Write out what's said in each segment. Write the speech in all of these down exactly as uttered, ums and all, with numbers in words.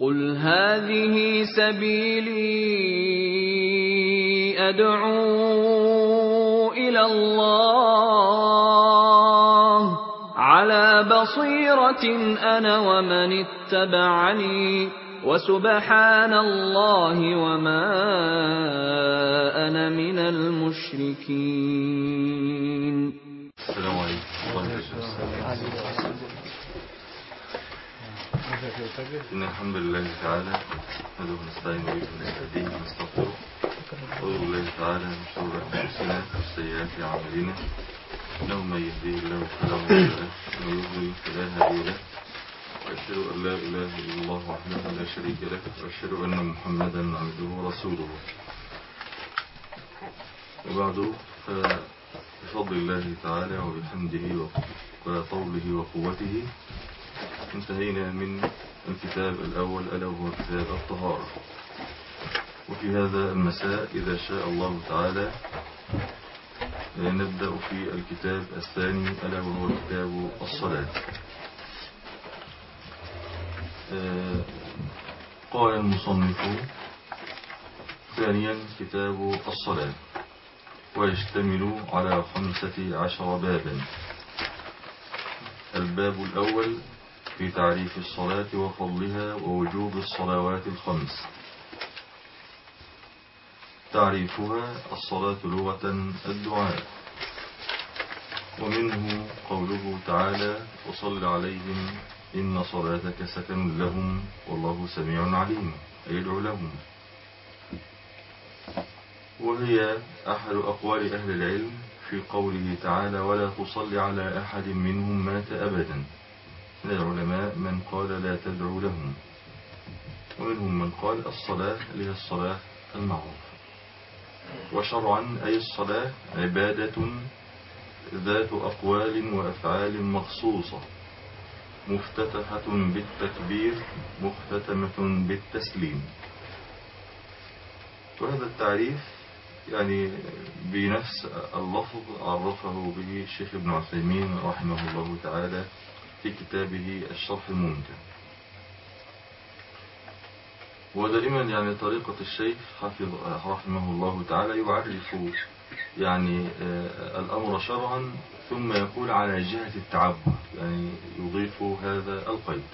قُلْ هَٰذِهِ سَبِيلِي أَدْعُو إِلَى اللَّهِ ۚ عَلَىٰ بَصِيرَةٍ أَنَا وَمَنِ اتَّبَعَنِي ۖ وَسُبْحَانَ اللَّهِ وَمَا أَنَا مِنَ الْمُشْرِكِينَ. السلام عليكم ورحمة الله وبركاته. إن الحمد لله تعالى نحمده ونستعين به ونستهديه ونستغفره، ونعوذ بالله تعالى من شرور أنفسنا وسيئات أعمالنا، إنه من يهديه الله فلا مضل له ومن يضلل فلا هادي له، وأشهد أن لا إله إلا الله وحده لا شريك له، وأشهد أن محمدا عبده ورسوله. وبعد، فبفضل الله تعالى وبحمده وطوله وقوته انتهينا من الكتاب الأول ألا وهو كتاب الطهارة. وفي هذا المساء إذا شاء الله تعالى نبدأ في الكتاب الثاني ألا وهو كتاب الصلاة. قال المصنف: ثانيا كتاب الصلاة، ويشتمل على خمسة عشر بابا. الباب الأول في تعريف الصلاة وفضلها ووجوب الصلوات الخمس. تعريفها: الصلاة لغة الدعاء، ومنه قوله تعالى: وصل عليهم إن صلاتك سكن لهم والله سميع عليم، أي ادعو لهم. وهي أحد أقوال أهل العلم في قوله تعالى: ولا تصل على أحد منهم مات أبدا. من العلماء من قال لا تدعو لهم، ومنهم من قال الصلاة هي الصلاة المعروفة. وشرعا أي الصلاة عبادة ذات أقوال وأفعال مخصوصة، مفتتحة بالتكبير مختتمة بالتسليم. وهذا التعريف يعني بنفس اللفظ عرفه به الشيخ ابن عثيمين رحمه الله تعالى في كتابه الشرح الممتع. ودائما يعني طريقة الشيخ حفظ رحمه الله تعالى يعرف يعني الأمر شرعا ثم يقول على جهة التعبد، يعني يضيف هذا القيد.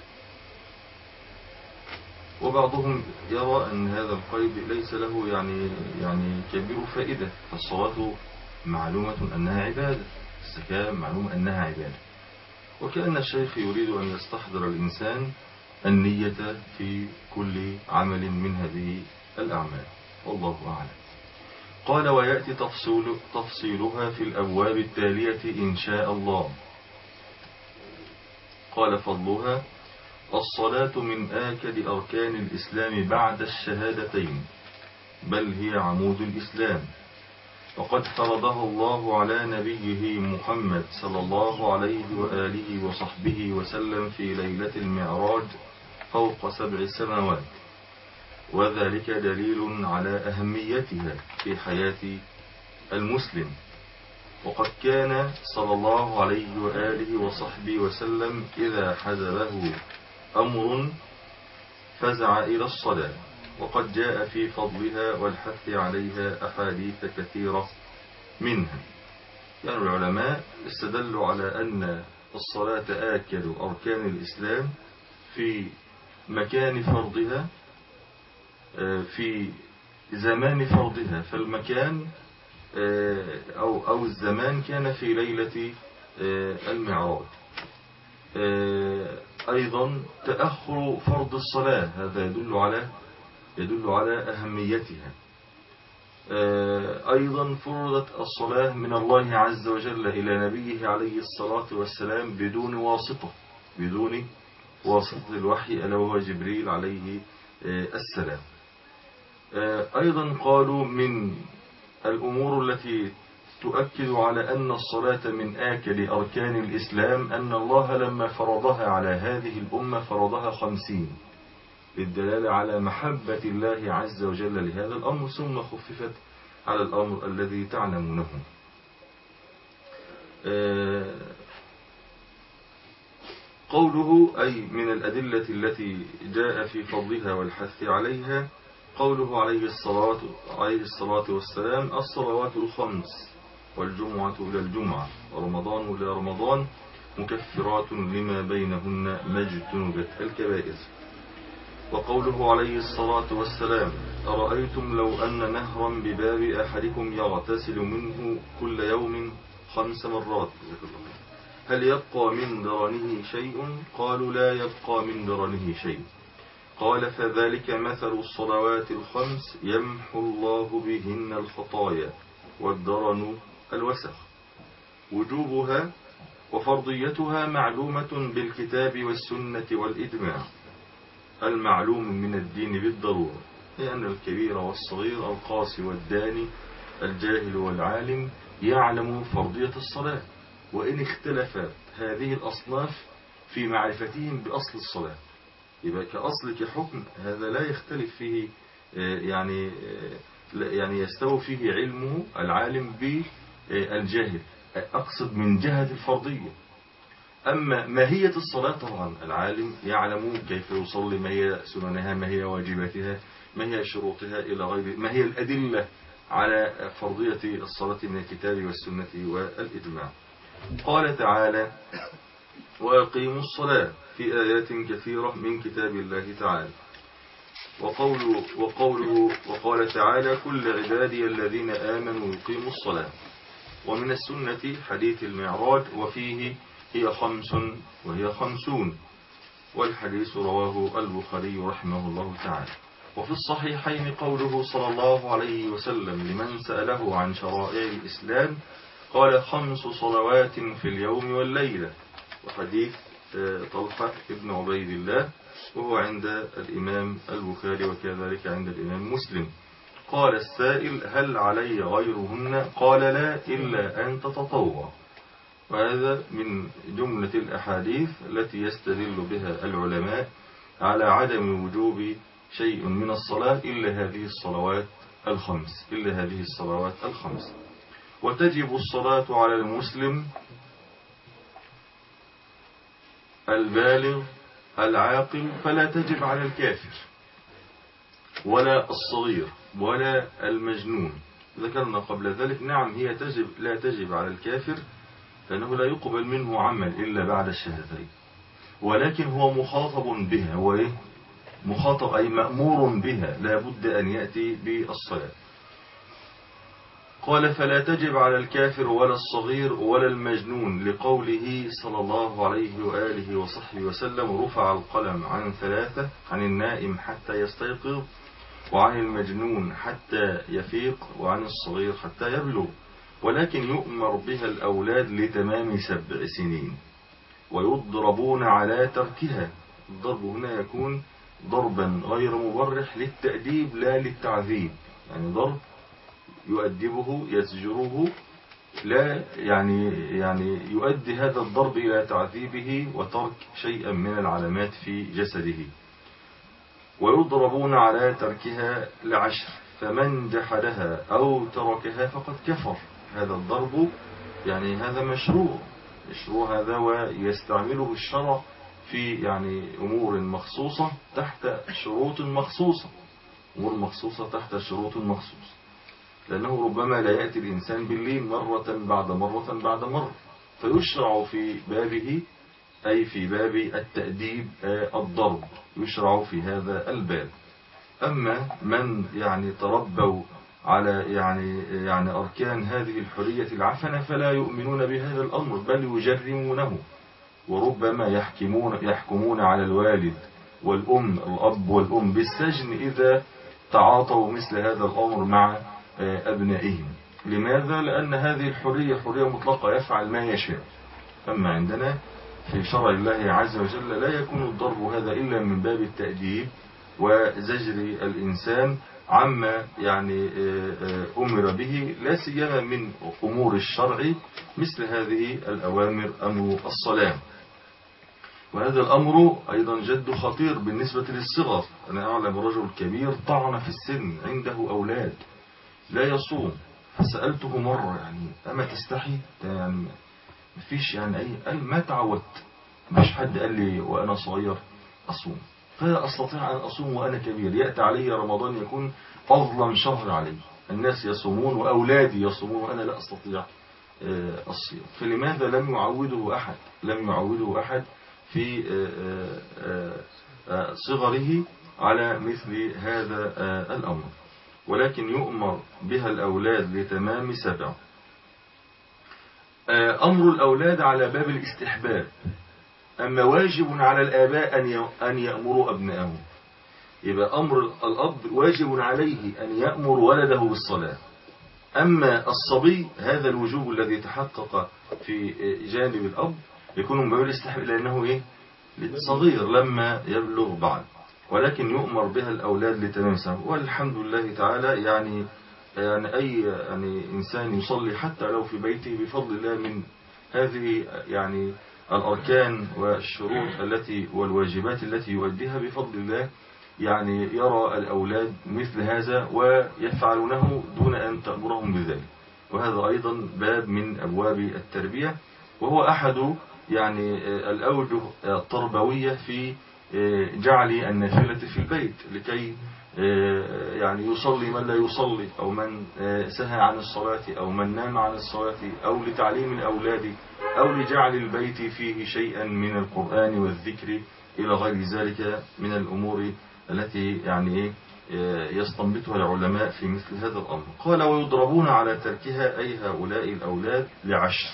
وبعضهم يرى أن هذا القيد ليس له يعني يعني كبير فائدة، فالصلاة معلومة أنها عبادة، الزكاة معلومة أنها عبادة، وكأن الشيخ يريد أن يستحضر الإنسان النية في كل عمل من هذه الأعمال، والله أعلم. قال: ويأتي تفصيل تفصيلها في الأبواب التالية إن شاء الله. قال: فضلها: الصلاة من آكد أركان الإسلام بعد الشهادتين، بل هي عمود الإسلام، وقد فرضها الله على نبيه محمد صلى الله عليه وآله وصحبه وسلم في ليلة المعراج فوق سبع سماوات، وذلك دليل على أهميتها في حياة المسلم. وقد كان صلى الله عليه وآله وصحبه وسلم إذا حزبه أمر فزع إلى الصلاة، وقد جاء في فضلها والحث عليها أحاديث كثيرة منها. يعني العلماء استدلوا على أن الصلاة آكد أركان الإسلام في مكان فرضها، في زمان فرضها، فالمكان أو أو الزمان كان في ليلة المعراج. أيضا تأخر فرض الصلاة هذا يدل على يدل على أهميتها. أيضا فرضت الصلاة من الله عز وجل إلى نبيه عليه الصلاة والسلام بدون واسطة، بدون واسطة الوحي ألا وهو جبريل عليه السلام. أيضا قالوا من الأمور التي تؤكد على أن الصلاة من آكد أركان الإسلام أن الله لما فرضها على هذه الأمة فرضها خمسين، للدلالة على محبة الله عز وجل لهذا الأمر، ثم خففت على الأمر الذي تعلمونه. قوله أي من الأدلة التي جاء في فضلها والحث عليها قوله عليه الصلاة, عليه الصلاة والسلام الصلوات الخمس والجمعة إلى الجمعة ورمضان إلى رمضان مكفرات لما بينهن ما اجتنبت الكبائر. وقوله عليه الصلاة والسلام أرأيتم لو أن نهرا بباب أحدكم يغتسل منه كل يوم خمس مرات هل يبقى من درنه شيء؟ قالوا لا يبقى من درنه شيء. قال فذلك مثل الصلوات الخمس يمحو الله بهن الخطايا والدرن الوسخ. وجوبها وفرضيتها معلومة بالكتاب والسنة والإجماع المعلوم من الدين بالضرورة، لأن الكبير والصغير القاسي والداني الجاهل والعالم يعلم فرضية الصلاة، وإن اختلفت هذه الأصناف في معرفتهم بأصل الصلاة يبقى كأصل كحكم هذا لا يختلف فيه، يعني يعني يستوي فيه علمه العالم بالجاهل، أقصد من جهة الفرضية. أما ماهية الصلاة طبعا العالم يعلم كيف يصلي، ما هي سننها، ما هي واجباتها، ما هي شروطها إلى غير، ما هي الأدلة على فرضية الصلاة من الكتاب والسنة والإجماع. قال تعالى وأقيموا الصلاة في آيات كثيرة من كتاب الله تعالى. وقوله, وقوله وقال تعالى كل عبادي الذين آمنوا يقيموا الصلاة. ومن السنة حديث المعراج وفيه هي خمس وهي خمسون، والحديث رواه البخاري رحمه الله تعالى. وفي الصحيحين قوله صلى الله عليه وسلم لمن سأله عن شرائع الإسلام قال خمس صلوات في اليوم والليلة، وحديث طلحة ابن عبيد الله وهو عند الإمام البخاري وكذلك عند الإمام مسلم. قال السائل هل علي غيرهن؟ قال لا إلا أن تتطوع. وهذا من جملة الأحاديث التي يستدل بها العلماء على عدم وجوب شيء من الصلاة إلا هذه الصلوات الخمس إلا هذه الصلوات الخمس. وتجب الصلاة على المسلم البالغ العاقل، فلا تجب على الكافر ولا الصغير ولا المجنون. ذكرنا قبل ذلك نعم هي تجب لا تجب على الكافر فإنه لا يقبل منه عمل إلا بعد الشهادتين، ولكن هو مخاطب بها، هو مخاطب أي مأمور بها، لا بد أن يأتي بالصلاة. قال فلا تجب على الكافر ولا الصغير ولا المجنون لقوله صلى الله عليه وآله وصحبه وسلم رفع القلم عن ثلاثة، عن النائم حتى يستيقظ، وعن المجنون حتى يفيق، وعن الصغير حتى يبلغ. ولكن يؤمر بها الأولاد لتمام سبع سنين ويضربون على تركها. الضرب هنا يكون ضربا غير مبرح للتأديب لا للتعذيب، يعني ضرب يؤدبه يزجره، لا يعني يعني يؤدي هذا الضرب إلى تعذيبه وترك شيئا من العلامات في جسده. ويضربون على تركها لعشر، فمن جحدها أو تركها فقد كفر. هذا الضرب يعني هذا مشروع مشروع هذا ويستعمله الشرع في يعني أمور مخصوصة تحت شروط مخصوصة، أمور مخصوصة تحت شروط مخصوصة، لأنه ربما لا يأتي الإنسان بالليل مرة بعد مرة بعد مرة، فيشرع في بابه أي في باب التأديب الضرب يشرع في هذا الباب. أما من يعني تربوا على يعني يعني أركان هذه الحرية العفنة فلا يؤمنون بهذا الأمر بل يجرمونه، وربما يحكمون يحكمون على الوالد والأم الأب والأم بالسجن إذا تعاطوا مثل هذا الأمر مع أبنائهم. لماذا؟ لأن هذه الحرية حرية مطلقة يفعل ما يشاء. أما عندنا في شرع الله عز وجل لا يكون الضرب هذا إلا من باب التأديب وزجر الإنسان عما يعني أمر به، لا سيما من أمور الشرع مثل هذه الأوامر أمر الصلاة. وهذا الأمر أيضا جد خطير بالنسبة للصغر. أنا أعلم رجل كبير طعن في السن عنده أولاد لا يصوم، فسألته مرة يعني أما تستحي؟ يعني مفيش يعني أي، قال ما تعودت، مش حد قال لي وأنا صغير أصوم، فلا أستطيع أن أصوم وأنا كبير. يأتي علي رمضان يكون أظلم شهر علي، الناس يصومون وأولادي يصومون وأنا لا أستطيع الصيام. فلماذا لم يعوده أحد لم يعوده أحد في صغره على مثل هذا الأمر؟ ولكن يؤمر بها الأولاد لتمام سبع. أمر الأولاد على باب الاستحباب، أما واجب على الآباء أن يأمروا أبنائهم. يبقى أمر الأب واجب عليه أن يأمر ولده بالصلاة. أما الصبي هذا الوجوب الذي تحقق في جانب الأب يكون من باب الاستحباب لأنه إيه؟ صغير لما يبلغ بعد، ولكن يؤمر بها الأولاد لتمام سبع. والحمد لله تعالى يعني يعني أي يعني إنسان يصلي حتى لو في بيته بفضل الله من هذه يعني الأركان والشروط التي والواجبات التي يؤديها بفضل الله، يعني يرى الأولاد مثل هذا ويفعلونه دون أن تأمرهم بذلك. وهذا أيضا باب من أبواب التربية، وهو أحد يعني الأوجه التربوية في جعل النافلة في البيت، لكي يعني يصلي من لا يصلي، أو من سهى عن الصلاة، أو من نام عن الصلاة، أو لتعليم الأولاد، أو لجعل البيت فيه شيئا من القرآن والذكر إلى غير ذلك من الأمور التي يعني يستنبطها العلماء في مثل هذا الأمر. قال ويضربون على تركها أي هؤلاء الأولاد لعشر،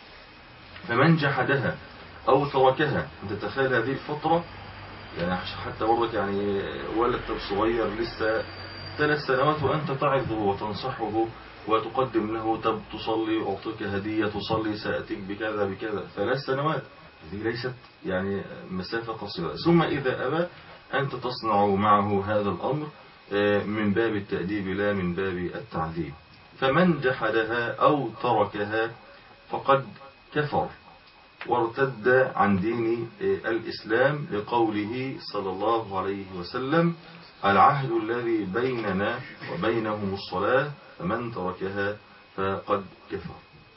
فمن جحدها أو تركها. أنت تتخيل هذه الفترة يعني حتى برضك يعني ولد صغير لسه ثلاث سنوات وأنت تعظه وتنصحه وتقدم له تب تصلي أعطيك هدية تصلي سأتيك بكذا بكذا، ثلاث سنوات هذه ليست يعني مسافة قصيرة. ثم إذا أبى أنت تصنع معه هذا الأمر من باب التأديب لا من باب التعذيب. فمن جحدها أو تركها فقد كفر وارتد عن دين الإسلام، لقوله صلى الله عليه وسلم العهد الذي بيننا وبينهم الصلاة فمن تركها فقد كفر.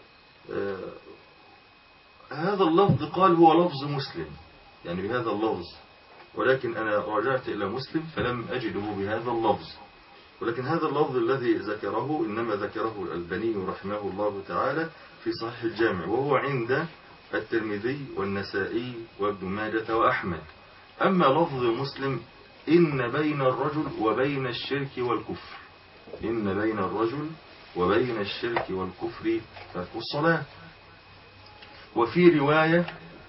هذا اللفظ قال هو لفظ مسلم يعني بهذا اللفظ، ولكن أنا رجعت إلى مسلم فلم أجده بهذا اللفظ، ولكن هذا اللفظ الذي ذكره إنما ذكره الألباني رحمه الله تعالى في صحيح الجامع، وهو عند الترمذي والنسائي وابن ماجة وأحمد. أما لفظ مسلم إن بين الرجل وبين الشرك والكفر، إن بين الرجل وبين الشرك والكفر ترك الصلاة. وفي رواية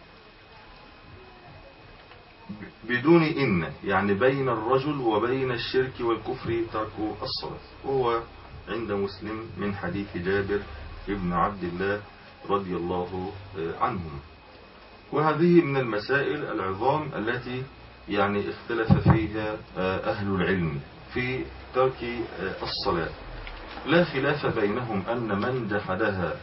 بدون إن يعني بين الرجل وبين الشرك والكفر ترك الصلاة، وهو عند مسلم من حديث جابر ابن عبد الله رضي الله عنهم. وهذه من المسائل العظام التي يعني اختلف فيها أهل العلم في ترك الصلاة. لا خلاف بينهم أن من جحدها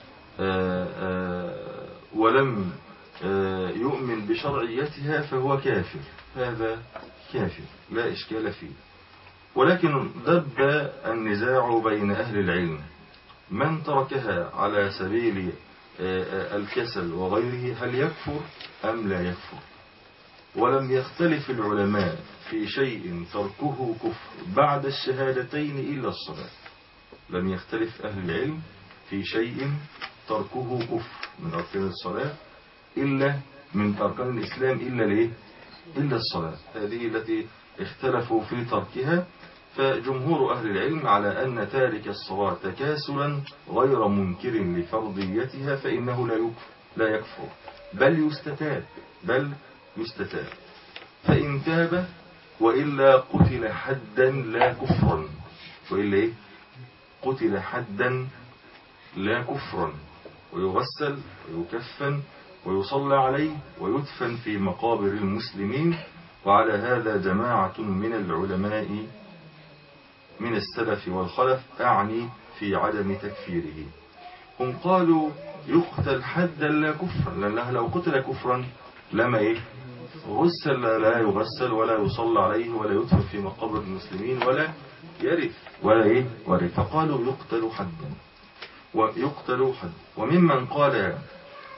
ولم يؤمن بشرعيتها فهو كافر، هذا كافر لا إشكال فيه. ولكن دب النزاع بين أهل العلم، من تركها على سبيل الكسل وغيره هل يكفر أم لا يكفر؟ ولم يختلف العلماء في شيء تركه كفر بعد الشهادتين إلا الصلاة. لم يختلف أهل العلم في شيء تركه كفر من أركان الصلاة إلا من أركان الإسلام إلا ليه؟ إلا الصلاة. هذه التي اختلفوا في تركها. فجمهور أهل العلم على أن تارك الصلاة تكاسلا غير منكر لفرضيتها فإنه لا يكفر, لا يكفر بل يستتاب بل يستتاب فإن تاب وإلا قتل حدا لا كفرا، وإلا إيه؟ قتل حدا لا كفرا، ويغسل ويكفن ويصلى عليه ويدفن في مقابر المسلمين. وعلى هذا جماعة من العلماء من السلف والخلف أعني في عدم تكفيره. هم قالوا يقتل حدا لا كفرا، لأنه لو قتل كفرا لما إيه؟ غسل لا يغسل ولا يصلى عليه ولا يدفن في مقابر المسلمين ولا يرث ولا إيه ورث. فقالوا يقتل حدا ويقتل حد. وممن قال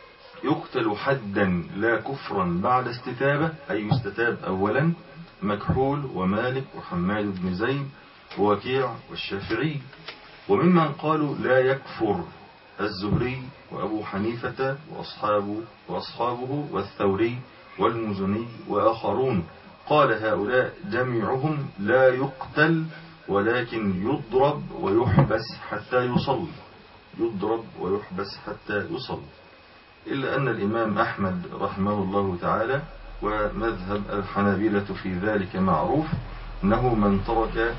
يقتل حدا لا كفرا بعد استتابة، أي يستتاب أولا، مكحول ومالك وحماد بن زيد ووكيع والشافعي. وممن قالوا لا يكفر الزهري وأبو حنيفة وأصحابه, وأصحابه والثوري والمزني وآخرون. قال هؤلاء جميعهم لا يقتل ولكن يضرب ويحبس حتى يصلي، يضرب ويحبس حتى يصلي. إلا أن الإمام أحمد رحمه الله تعالى ومذهب الحنابلة في ذلك معروف، أنه من ترك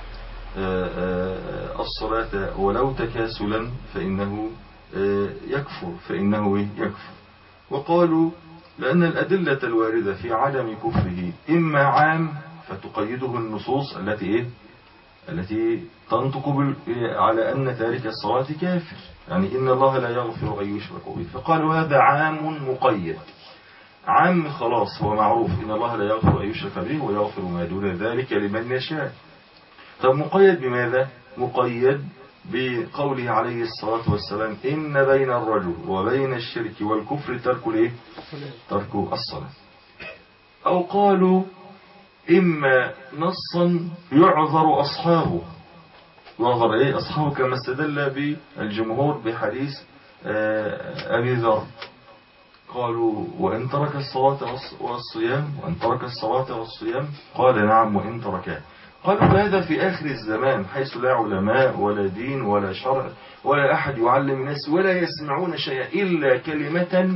الصلاة ولو تكاسلا فإنه يكفر، فإنه يكفر. وقالوا لأن الأدلة الواردة في عدم كفره إما عام فتقيده النصوص التي إيه؟ التي تنطق على أن تارك الصلاة كافر، يعني إن الله لا يغفر أن يشرك به، فقالوا هذا عام مقيد. عام خلاص هو معروف إن الله لا يغفر أن يشرك به ويغفر ما دون ذلك لمن يشاء. طب مقيد بماذا؟ مقيد بقوله عليه الصلاة والسلام إن بين الرجل وبين الشرك والكفر ترك الايه؟ ترك الصلاة. أو قالوا إما نصا يعذر أصحابه، يعذر إيه أصحابه، كما استدل بالجمهور بحديث أبي ذر، قالوا وإن ترك الصلاة والصيام، وإن ترك الصلاة والصيام قال نعم وإن تركاه. قالوا هذا في آخر الزمان حيث لا علماء ولا دين ولا شرع ولا أحد يعلم الناس ولا يسمعون شيئا إلا كلمة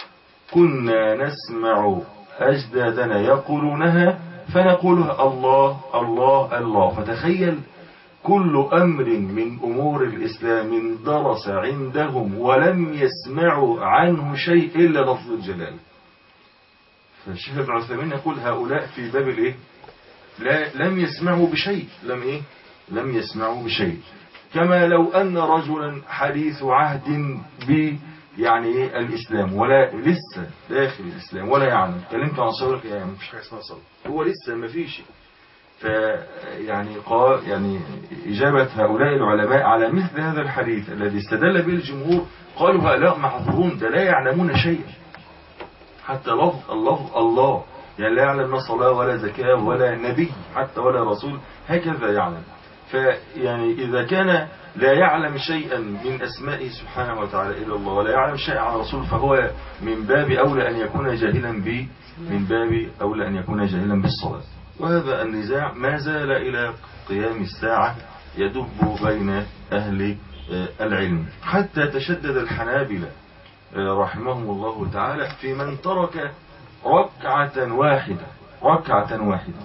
كنا نسمع أجدادنا يقولونها فنقولها الله الله الله. فتخيل كل أمر من أمور الإسلام اندرس عندهم ولم يسمعوا عنه شيء إلا لفظ الجلال. فالشيخ ابن عثيمين يقول هؤلاء في باب الإيه؟ لا لم يسمعوا بشيء، لم إيه؟ لم يسمعوا بشيء. كما لو أن رجلا حديث عهد ب يعني إيه الإسلام ولا لسه داخل الإسلام ولا يعلم، كلمت عن صورك يعني مفيش حاجة اسمها صلاة، هو لسه ما فيش. فيعني قال يعني إجابة هؤلاء العلماء على مثل هذا الحديث الذي استدل به الجمهور، قالوا هؤلاء معذورون، ده لا يعلمون شيئا، حتى لفظ اللفظ الله يعني لا يعلم صلاة ولا زكاة ولا نبي حتى ولا رسول هكذا يعلم. فيعني إذا كان لا يعلم شيئا من أسمائه سبحانه وتعالى إلا الله ولا يعلم شيئا عن رسول، فهو من باب أولى أن يكون جاهلا به، من باب أولى أن يكون جاهلا بالصلاة. وهذا النزاع ما زال إلى قيام الساعة يدب بين أهل العلم، حتى تشدد الحنابلة رحمهم الله تعالى في من ترك ركعة واحدة، ركعة واحدة.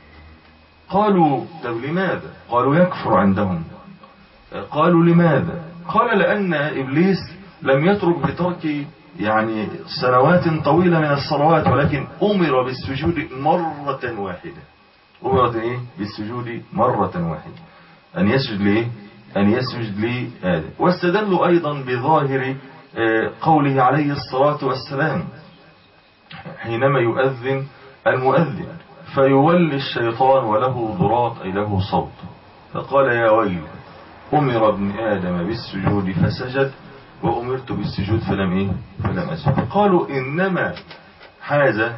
قالوا طب لماذا؟ قالوا يكفر عندهم. قالوا لماذا؟ قال لأن إبليس لم يترك بترك يعني سنوات طويلة من الصلوات، ولكن أمر بالسجود مرة واحدة. أمر إيه؟ بالسجود مرة واحدة، أن يسجد ليه؟ أن يسجد لآدم. واستدلوا أيضا بظاهر قوله عليه الصلاة والسلام حينما يؤذن المؤذن فيولي الشيطان وله ضراط أي له صوت، فقال يا ويل أمر ابن آدم بالسجود فسجد وأمرت بالسجود فلم إيه؟ فلم أسجد. قالوا إنما حاز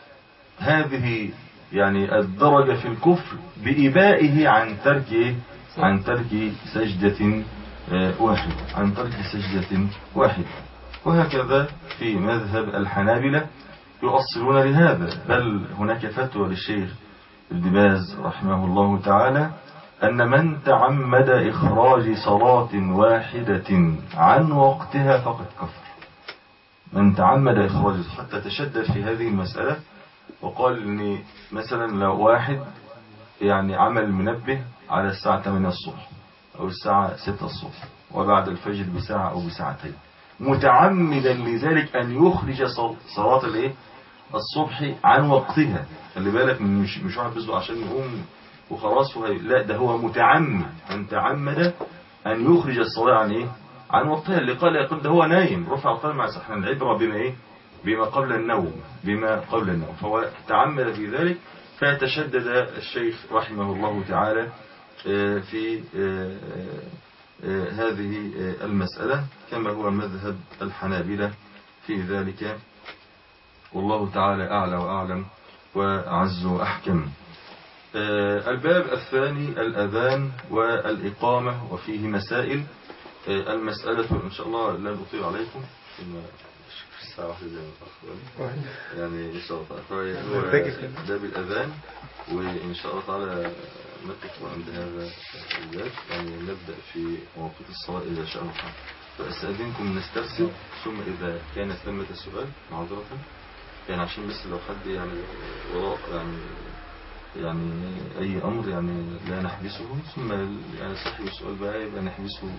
هذه يعني الدرجة في الكفر بإبائه عن ترك إيه؟ عن ترك سجدة واحدة، عن ترك سجدة واحدة. وهكذا في مذهب الحنابلة يؤصلون لهذا، بل هناك فتوى للشيخ ابن باز رحمه الله تعالى أن من تعمد إخراج صلاة واحدة عن وقتها فقد كفر. من تعمد إخراج، حتى تشدد في هذه المسألة وقال إن مثلا لو واحد يعني عمل منبه على الساعة ثمانية الصبح أو الساعة ستة الصبح وبعد الفجر بساعة أو بساعتين متعمدا لذلك أن يخرج صلاة الايه الصبح عن وقتها. خلي بالك من مش مش واحد بيصبح عشان يقوم وخلاص وهي... لا، ده هو متعمد، من تعمد أن يخرج الصلاة عن ايه عن وقتها. اللي قال يقول ده هو نايم رفع القلم مع سحنا، العبرة بما ايه بما قبل النوم، بما قبل النوم، فهو تعمد في ذلك. فتشدد الشيخ رحمه الله تعالى في هذه المسألة كما هو مذهب الحنابلة في ذلك، والله تعالى أعلى وأعلم وأعز وأحكم. الباب الثاني الأذان والإقامة وفيه مسائل. المسألة إن شاء الله لن أطيل عليكم الساعة واحدة زي ما يعني إن شاء الله تعالى هو باب الأذان، وإن شاء الله تعالى نقف عند هذا الباب، يعني نبدأ في مواقيت الصلاة إذا شاء الله. فأستأذنكم نسترسل، ثم إذا كان ثمة سؤال معذرة يعني عشان بس لو حد يعني وراء يعني يعني أي أمر يعني لا نحبسه، ثم يعني صاحب السؤال بقى يبقى نحبسه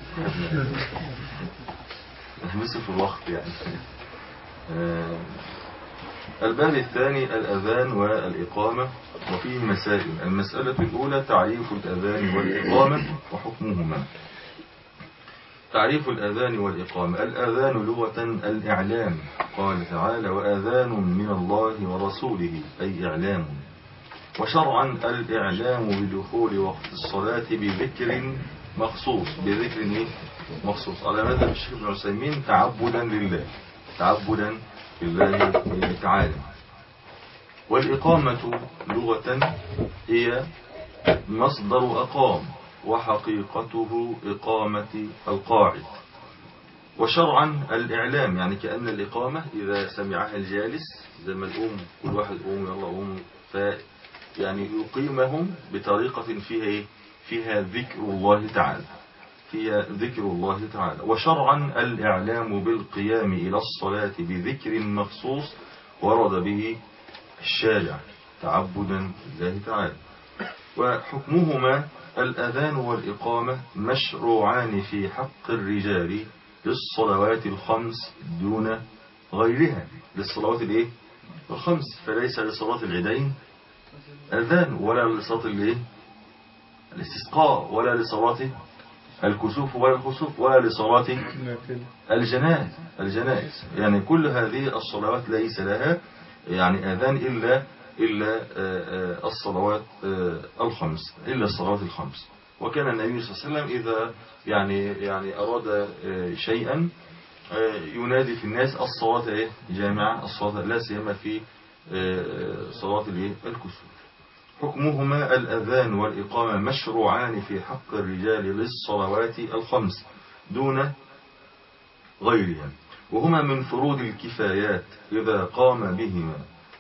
نحبسه في الوقت يعني. آه الباب الثاني الأذان والإقامة وفيه مسائل. المسألة الأولى تعريف الأذان والإقامة وحكمهما. تعريف الأذان والإقامة. الأذان لغة الإعلام، قال تعالى وأذان من الله ورسوله أي إعلام. وشرعا الإعلام بدخول وقت الصلاة بذكر مخصوص، بذكر مخصوص على مذهب الشيخ ابن عثيمين تعبدا لله، تعبدا لله تعالى. والإقامة لغة هي مصدر أقام، وحقيقته إقامة القاعد. وشرعا الإعلام يعني كأن الإقامة إذا سمعها الجالس زي ما الأم كل واحد أم يلا أم ف يعني يقيمهم بطريقة فيها إيه؟ فيها ذكر الله تعالى، فيها ذكر الله تعالى. وشرعا الإعلام بالقيام إلى الصلاة بذكر مخصوص ورد به الشارع تعبدا لله تعالى. وحكمهما الأذان والإقامة مشروعان في حق الرجال للصلوات الخمس دون غيرها، للصلوات الايه الخمس، فليس لصلاة العيدين أذان، ولا لصلاة الايه الاستسقاء، ولا لصلاة الكسوف ولا الخسوف، ولا لصلاة الجنائز الجنائز يعني كل هذه الصلوات ليس لها يعني أذان إلا إلا الصلوات الخمس، إلا الصلوات الخمس. وكان النبي صلى الله عليه وسلم إذا يعني يعني أراد شيئا ينادي في الناس الصلاة إيه جامعة، الصلاة لا سيما في صلاة الكسوف. حكمهما الأذان والإقامة مشروعان في حق الرجال للصلوات الخمس دون غيرها، وهما من فروض الكفايات إذا قام بهما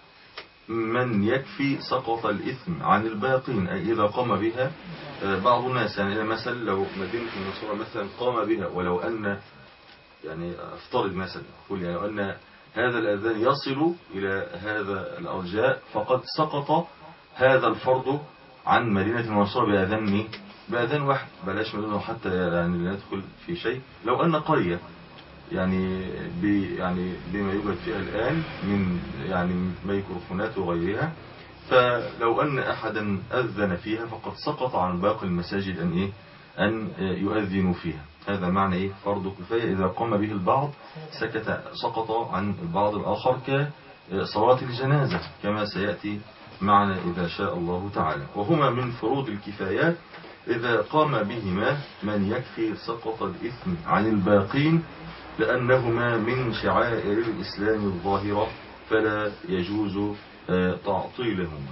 من يكفي سقط الإثم عن الباقين، أي إذا قام بها بعض الناس. يعني مثلا لو مدينة المنصورة مثلا قام بها، ولو أن يعني افترض مثلا قل يعني لو أن هذا الأذان يصل إلى هذا الأرجاء فقد سقط هذا الفرض عن مدينة المنصورة بأذان بأذان واحد، بلاش مدينة حتى يعني لا ندخل في شيء. لو أن قرية يعني يعني بما يوجد فيها الآن من يعني ميكروفونات وغيرها، فلو أن أحدا أذن فيها فقد سقط عن باقي المساجد أن إيه أن يؤذنوا فيها. هذا معنى إيه فرض كفاية، إذا قام به البعض سكت سقط عن البعض الآخر كصلاة الجنازة كما سيأتي معنا إذا شاء الله تعالى. وهما من فروض الكفايات إذا قام بهما من يكفي سقط الإثم عن الباقين، لأنهما من شعائر الإسلام الظاهرة فلا يجوز تعطيلهما.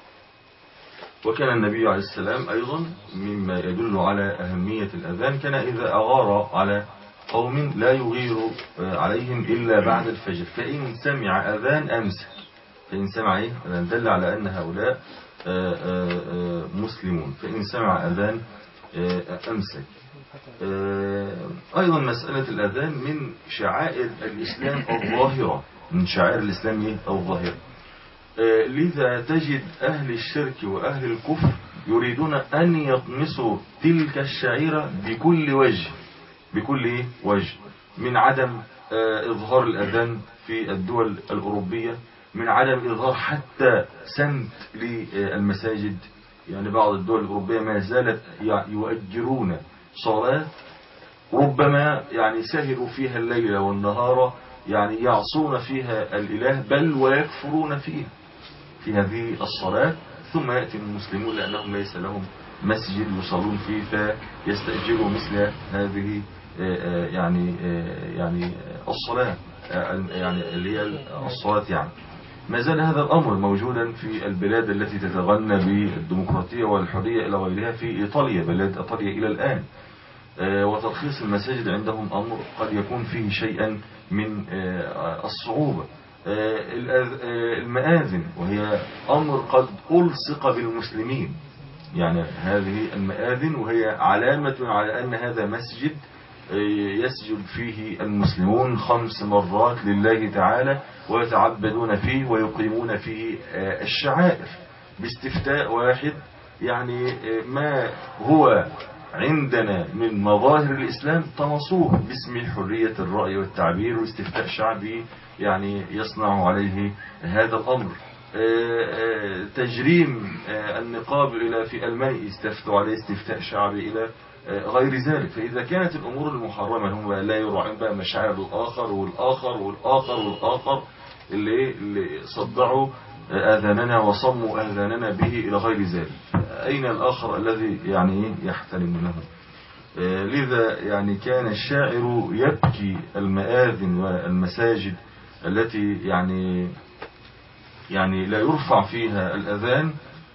وكان النبي عليه السلام أيضا مما يدل على أهمية الأذان كان إذا أغار على قوم لا يغير عليهم إلا بعد الفجر، فإن سمع أذان أمسك، فإن سمع إيه دل على أن هؤلاء مسلمون، فإن سمع أذان أمسك. أيضا مسألة الأذان من شعائر الإسلام الظاهرة، من شعائر الإسلام الظاهرة. لذا تجد أهل الشرك وأهل الكفر يريدون أن يطمسوا تلك الشعيرة بكل وجه، بكل وجه، من عدم إظهار الأذان في الدول الأوروبية، من عدم إظهار حتى سمت للمساجد. يعني بعض الدول الأوروبية ما زالت يؤجرون صلاة ربما يعني سهروا فيها الليل والنهار، يعني يعصون فيها الإله بل ويكفرون فيها في هذه الصلاة، ثم يأتي المسلمون لأنهم ليس لهم مسجد يصلون فيه فيستأجروا مثل هذه يعني يعني الصلاة. يعني اللي هي الصلاة يعني. ما زال هذا الأمر موجودا في البلاد التي تتغنى بالديمقراطية والحرية إلى غيرها، في إيطاليا، بلاد إيطاليا إلى الآن. وترخيص المساجد عندهم أمر قد يكون فيه شيئا من الصعوبة. المآذن وهي أمر قد ألصق بالمسلمين، يعني هذه المآذن وهي علامة على أن هذا مسجد يسجد فيه المسلمون خمس مرات لله تعالى ويتعبدون فيه ويقيمون فيه الشعائر باستفتاء واحد. يعني ما هو عندنا من مظاهر الإسلام طمسوه باسم حرية الرأي والتعبير واستفتاء شعبي يعني يصنع عليه هذا الأمر. تجريم النقاب إلى في ألمانيا استفتوا عليه استفتاء شعبي إلى غير ذلك. فإذا كانت الأمور المحرمة هم لا يراعون بقى مشاعر الآخر والآخر والآخر والآخر اللي, اللي صدعوا آذاننا وصموا آذاننا به إلى غير ذلك، أين الآخر الذي يعني يحترمونه؟ لذا يعني كان الشاعر يبكي المآذن والمساجد التي يعني يعني لا يرفع فيها الأذان،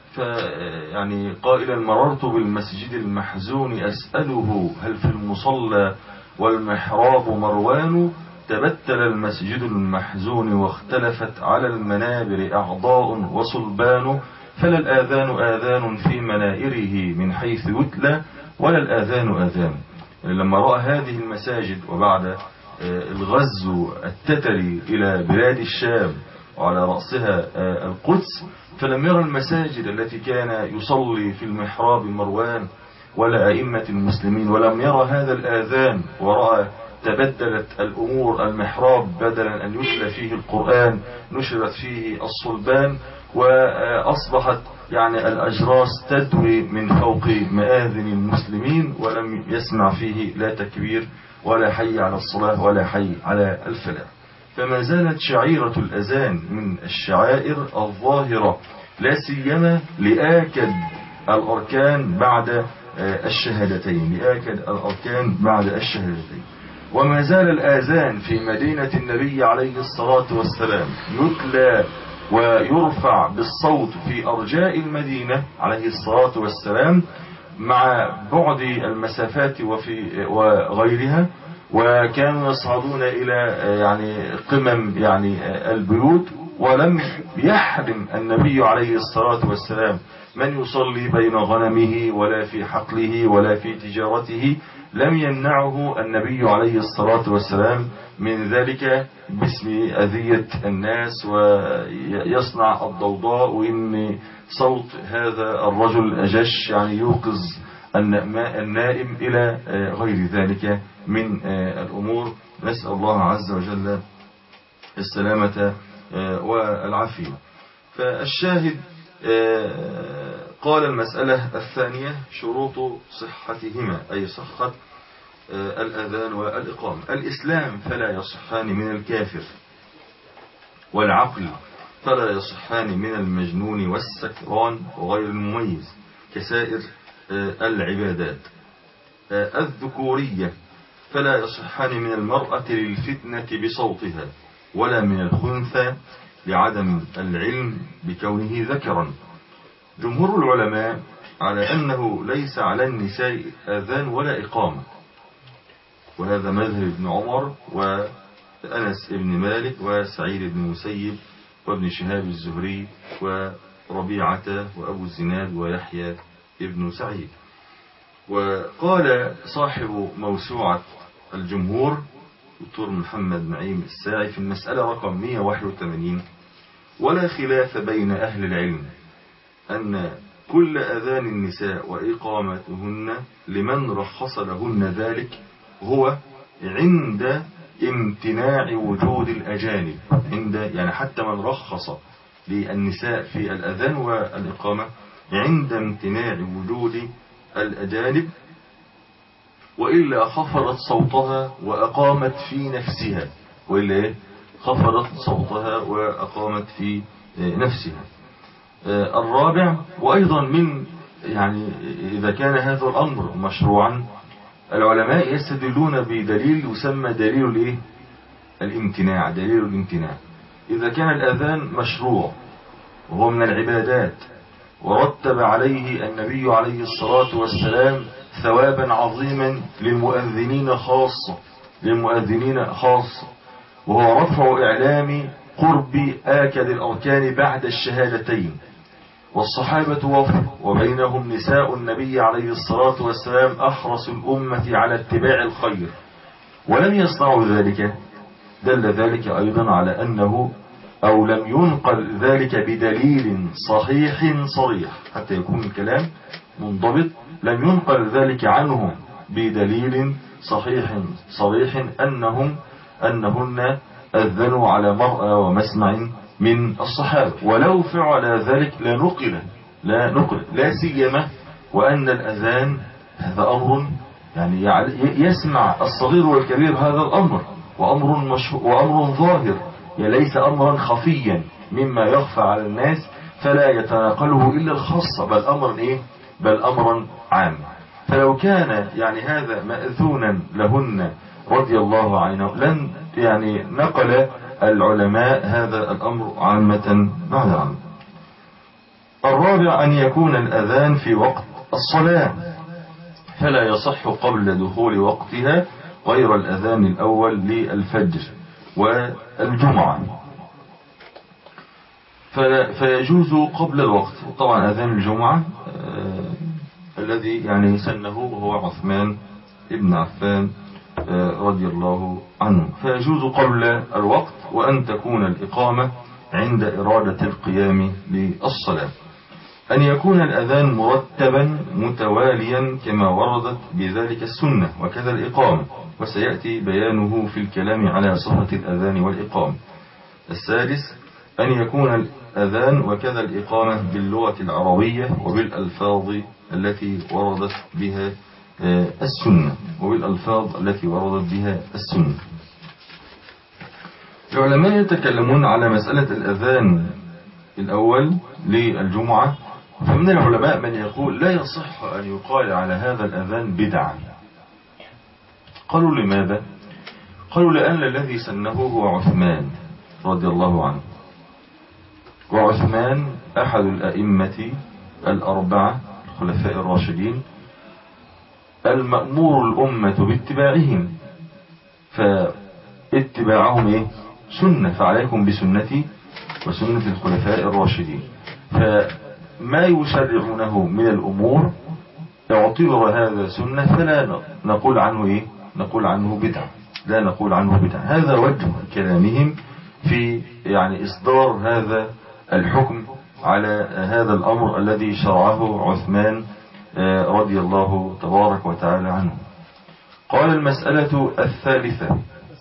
فيعني قائلا مررت بالمسجد المحزون أسأله هل في المصلى والمحراب مروان، تبتل المسجد المحزون واختلفت على المنابر أعضاء وصلبان، فلا الآذان آذان في منائره من حيث يتلى ولا الآذان آذان. لما رأى هذه المساجد وبعد الغزو التتري إلى بلاد الشام وعلى رأسها القدس، فلم يرى المساجد التي كان يصلي في المحراب مروان ولا أئمة المسلمين، ولم يرى هذا الآذان، ورأى تبدلت الأمور، المحراب بدلا أن يتلى فيه القرآن نشرت فيه الصلبان، وأصبحت يعني الأجراس تدوي من فوق مآذن المسلمين، ولم يسمع فيه لا تكبير ولا حي على الصلاة ولا حي على الفلاح. فما زالت شعيرة الأذان من الشعائر الظاهرة، لا سيما لآكد الأركان بعد الشهادتين، لآكد الأركان بعد الشهادتين. وما زال الآذان في مدينة النبي عليه الصلاة والسلام يتلى ويرفع بالصوت في أرجاء المدينة عليه الصلاة والسلام مع بعد المسافات وفي وغيرها، وكانوا يصعدون إلى يعني قمم يعني البيوت، ولم يحرم النبي عليه الصلاة والسلام من يصلي بين غنمه ولا في حقله ولا في تجارته، لم يمنعه النبي عليه الصلاة والسلام من ذلك باسم أذية الناس ويصنع الضوضاء، وإن صوت هذا الرجل أجش يعني يوقظ النائم إلى غير ذلك من الأمور. نسأل الله عز وجل السلامة والعافية. فالشاهد قال المسألة الثانية شروط صحتهما، أي صحة الأذان والإقامة. الإسلام فلا يصحان من الكافر، والعقل فلا يصحان من المجنون والسكران وغير المميز كسائر العبادات. الذكورية فلا يصحان من المرأة للفتنة بصوتها، ولا من الخنثى لعدم العلم بكونه ذكرا. جمهور العلماء على أنه ليس على النساء آذان ولا إقامة، وهذا مذهب ابن عمر وأنس بن مالك وسعيد بن مسيب وابن شهاب الزهري وربيعة وأبو الزناد ويحيى ابن سعيد. وقال صاحب موسوعة الجمهور دكتور محمد نعيم الساعي في المسألة رقم مئة وواحد وثمانين: ولا خلاف بين أهل العلم أن كل أذان النساء وإقامتهن لمن رخص لهن ذلك هو عند امتناع وجود الأجانب، عند يعني حتى من رخص للنساء في الأذان والإقامة عند امتناع وجود الأجانب، وإلا خفضت صوتها وأقامت في نفسها، وإلا خفضت صوتها وأقامت في نفسها. الرابع: وأيضا من يعني إذا كان هذا الأمر مشروعا، العلماء يستدلون بدليل يسمى دليل الإيه؟ الامتناع، دليل الامتناع. إذا كان الأذان مشروع وهو من العبادات ورتب عليه النبي عليه الصلاة والسلام ثوابا عظيما للمؤذنين خاصة للمؤذنين خاصة وهو رفع إعلام قرب آكد الأركان بعد الشهادتين، والصحابة وفر وبينهم نساء النبي عليه الصلاة والسلام أحرص الأمة على اتباع الخير ولم يصنعوا ذلك، دل ذلك أيضا على أنه أو لم ينقل ذلك بدليل صحيح صريح حتى يكون الكلام منضبط، لم ينقل ذلك عنهم بدليل صحيح صريح أنهم أنهن أذنوا على مرأى ومسمع من الصحابة، ولو فعل ذلك لا نقل لا نقل لا سيما وأن الأذان هذا أمر يعني يسمع الصغير والكبير هذا الأمر، وأمر مشهور وأمر ظاهر ليس أمرا خفيا مما يخفى على الناس فلا يتناقله إلا الخاصة، بل أمرا إيه بل أمرا عام. فلو كان يعني هذا مأذونا لهن رضي الله عنه لن يعني نقل العلماء هذا الأمر عامة بعد عام. الرابع أن يكون الأذان في وقت الصلاة فلا يصح قبل دخول وقتها غير الأذان الأول للفجر والجمعة، فيجوز قبل الوقت. طبعا أذان الجمعة آه الذي يعني سنه هو عثمان ابن عفان آه رضي الله عنه، فيجوز قبل الوقت وأن تكون الإقامة عند إرادة القيام للصلاة. أن يكون الأذان مرتبا متواليا كما وردت بذلك السنة وكذا الإقامة، وسيأتي بيانه في الكلام على صحة الأذان والإقامة. السادس أن يكون الأذان وكذا الإقامة باللغة العربية وبالألفاظ التي وردت بها السنة وبالألفاظ التي وردت بها السنة. العلماء يتكلمون على مسألة الأذان الأول للجمعة، فمن العلماء من يقول لا يصح أن يقال على هذا الأذان بدعة. قالوا لماذا؟ قالوا لأن الذي سنه هو عثمان رضي الله عنه، وعثمان أحد الأئمة الأربعة الخلفاء الراشدين المأمور الأمة باتباعهم، فاتباعهم إيه؟ سنة، فعليكم بسنتي وسنة الخلفاء الراشدين. فما يشرعونه من الأمور اعتبر هذا سنة فلا نقول عنه إيه؟ نقول عنه بدعة، لا نقول عنه بدعة. هذا وجه كلامهم في يعني إصدار هذا الحكم على هذا الأمر الذي شرعه عثمان رضي الله تبارك وتعالى عنه. قال المسألة الثالثة.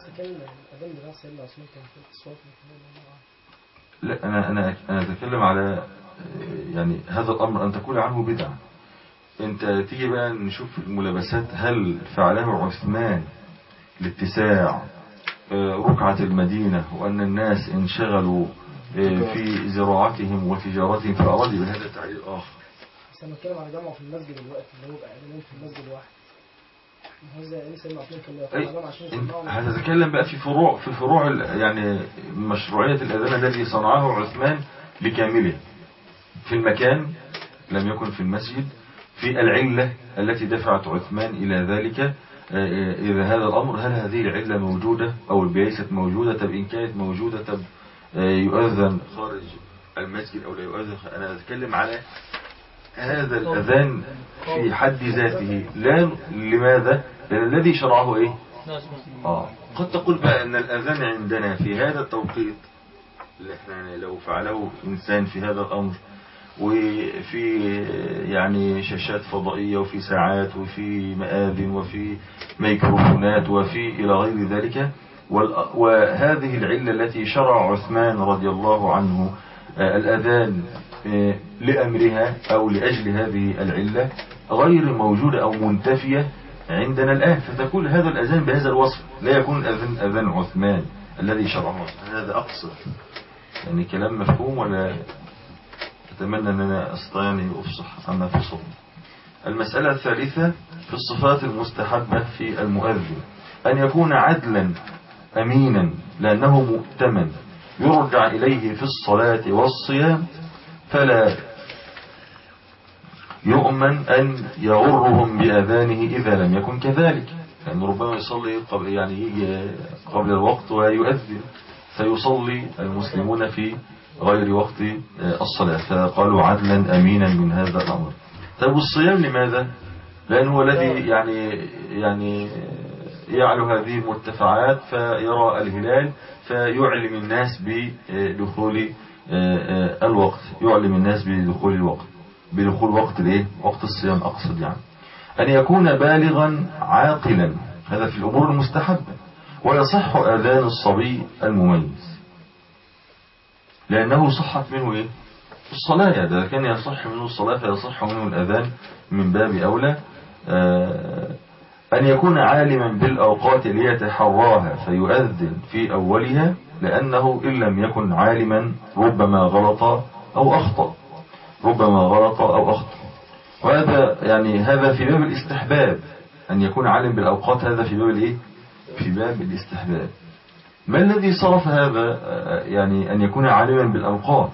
لا أنا أنا أنا أتكلم على يعني هذا الأمر أن تقول عنه بدعة. أنت تيجي بقى نشوف الملابسات، هل فعله عثمان لاتساع ركعة المدينة وأن الناس انشغلوا في زراعتهم وتجارتهم فأرادوا بهذا التعليل آخر؟ بس أنا بتكلم على جمعه في المسجد الوقت اللي هو بقى إعلانين في المسجد واحد. هتتكلم بقى في فروع في فروع يعني مشروعية الأذان الذي صنعه عثمان بكامله، في المكان لم يكن في المسجد، في العلة التي دفعت عثمان إلى ذلك إذا هذا الأمر، هل هذه العلة موجودة أو ليست موجودة؟ طب إن كانت موجودة طب يؤذن خارج المسجد أو لا يؤذن؟ أنا أتكلم على هذا الأذان في حد ذاته. لا لماذا؟ لأن الذي شرعه إيه؟ آه. قد تقول بقى أن الأذان عندنا في هذا التوقيت اللي احنا لو فعله إنسان في هذا الأمر وفي يعني شاشات فضائية وفي ساعات وفي مآذن وفي ميكروفونات وفي إلى غير ذلك، وهذه العلة التي شرع عثمان رضي الله عنه الأذان لأمرها أو لأجل هذه العلة غير موجودة أو منتفية عندنا الآن، فتقول هذا الأذان بهذا الوصف لا يكون أذان أذان عثمان الذي شرعه. هذا أقصد يعني كلام مفهوم، ولا أتمنى أن أنا أستطيعني أفصح عما في صدري. المسألة الثالثة في الصفات المستحبة في المؤذن أن يكون عدلا أمينا لأنه مؤتمن يرجع إليه في الصلاة والصيام، فلا يؤمن أن يغرهم بأذانه إذا لم يكن كذلك، لأن يعني ربما يصلي قبل يعني يجي قبل الوقت ويؤذن، فيصلي المسلمون في غير وقت الصلاة، فقالوا عدلا أمينا من هذا الأمر. طيب الصيام لماذا؟ لأنه هو الذي يعني يعني يعلو هذه المرتفعات فيرى الهلال فيعلم الناس بدخول الوقت، يعلم الناس بدخول الوقت، بدخول وقت الايه؟ وقت الصيام اقصد. يعني ان يكون بالغا عاقلا، هذا في الامور المستحبة. ويصح اذان الصبي المميز لانه صحت منه ايه؟ الصلاة. يعني اذا كان يصح منه الصلاة فيصح منه الاذان من باب اولى. آه ان يكون عالما بالاوقات ليتحراها فيؤذن في اولها، لانه ان لم يكن عالما ربما غلط او اخطأ، ربما غلط أو أخطأ. وهذا يعني هذا في باب الاستحباب، أن يكون عالم بالأوقات، هذا في باب الإيه؟ في باب الاستحباب. ما الذي صرف هذا يعني أن يكون عالما بالأوقات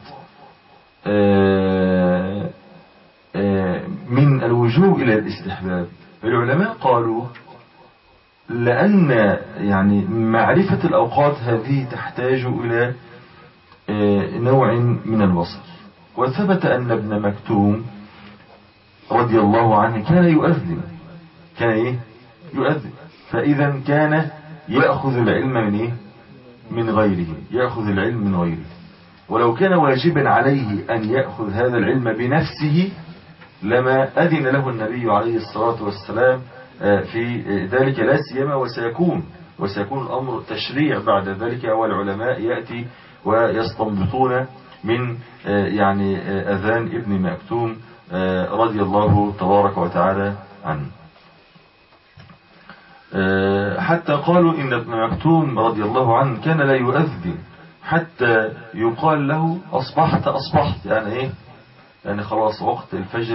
من الوجوب إلى الاستحباب؟ العلماء قالوا لأن يعني معرفة الأوقات هذه تحتاج إلى نوع من البصر. وثبت أن ابن مكتوم رضي الله عنه كان يؤذن، كان ايه؟ يؤذن. فاذا كان يأخذ العلم من ايه؟ من غيره، يأخذ العلم من غيره. ولو كان واجبا عليه ان يأخذ هذا العلم بنفسه لما اذن له النبي عليه الصلاة والسلام في ذلك، لا سيما وسيكون وسيكون الامر تشريع بعد ذلك، والعلماء يأتي ويستنبطون من يعني اذان ابن مكتوم رضي الله تبارك وتعالى عنه. حتى قالوا إن ابن مكتوم رضي الله عنه كان لا يؤذن حتى يقال له أصبحت أصبحت، يعني إيه؟ يعني خلاص وقت الفجر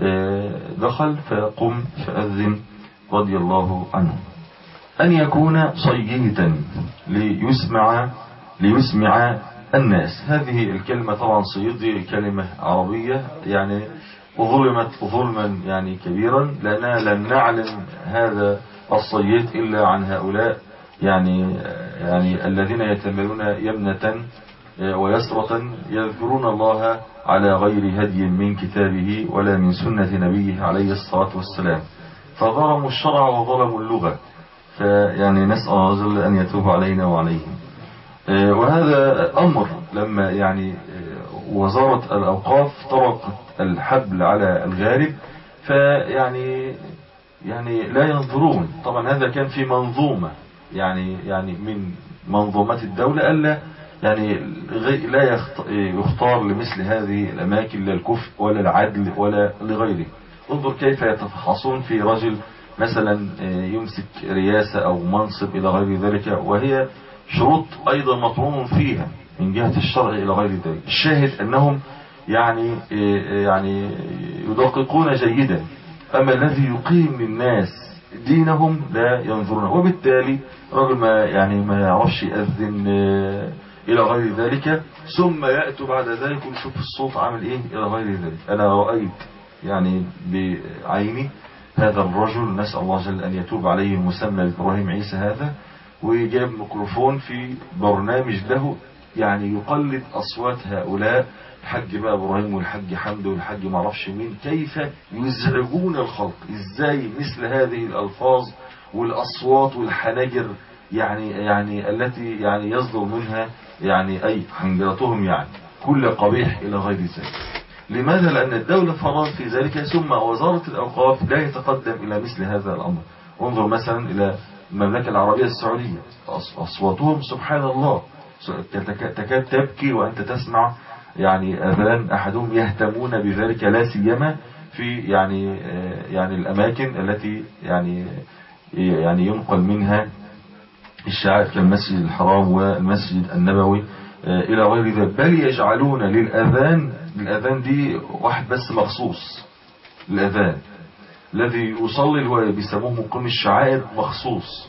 دخل فقم فأذن رضي الله عنه. أن يكون صيتا ليسمع ليسمع الناس. هذه الكلمة طبعا صيدي كلمة عربية يعني ظلمت ظلما يعني كبيرا، لأننا لم نعلم هذا الصيد إلا عن هؤلاء يعني يعني الذين يتملون يمنة ويسرة يذكرون الله على غير هدي من كتابه ولا من سنة نبيه عليه الصلاة والسلام، فظلموا الشرع وظلموا اللغة. فيعني نسأل الله عز وجل أن يتوب علينا وعليهم. وهذا أمر لما يعني وزارة الأوقاف طرقت الحبل على الغارب، فيعني يعني لا ينظرون. طبعا هذا كان في منظومة يعني يعني من منظومات الدولة ألا يعني لا يختار لمثل هذه الأماكن لا الكفء ولا العدل ولا لغيره. انظر كيف يتفحصون في رجل مثلا يمسك رياسة أو منصب إلى غير ذلك، وهي شروط أيضا مطعون فيها من جهة الشرع إلى غير ذلك. الشاهد أنهم يعني يعني يدققون جيدا. أما الذي يقيم للناس دينهم لا ينظرون، وبالتالي رجل ما يعني ما يعرفش يأذن إلى غير ذلك، ثم يأتوا بعد ذلك ونشوف الصوت عامل إيه إلى غير ذلك. أنا رأيت يعني بعيني هذا الرجل، نسأل الله جل أن يتوب عليه، المسمى إبراهيم عيسى هذا، وجاب ميكروفون في برنامج له يعني يقلد أصوات هؤلاء الحج بقى إبراهيم والحج حمد والحج معرفش مين، كيف يزعجون الخلق، إزاي مثل هذه الألفاظ والأصوات والحناجر يعني يعني التي يعني يصدر منها يعني أي حنجرتهم يعني كل قبيح إلى غير ذلك. لماذا؟ لأن الدولة فرضت في ذلك، ثم وزارة الأوقاف لا يتقدم إلى مثل هذا الأمر. انظر مثلا إلى المملكة العربية السعودية، أصواتهم سبحان الله تكاد تبكي وأنت تسمع يعني أذان أحدهم، يهتمون بذلك لا سيما في يعني يعني الأماكن التي يعني يعني ينقل منها الشعائر كالمسجد الحرام والمسجد النبوي إلى غير ذلك. بل يجعلون للأذان الأذان دي واحد بس مخصوص، الأذان الذي يصلي اللي هو بيسموه مقيم الشعائر مخصوص،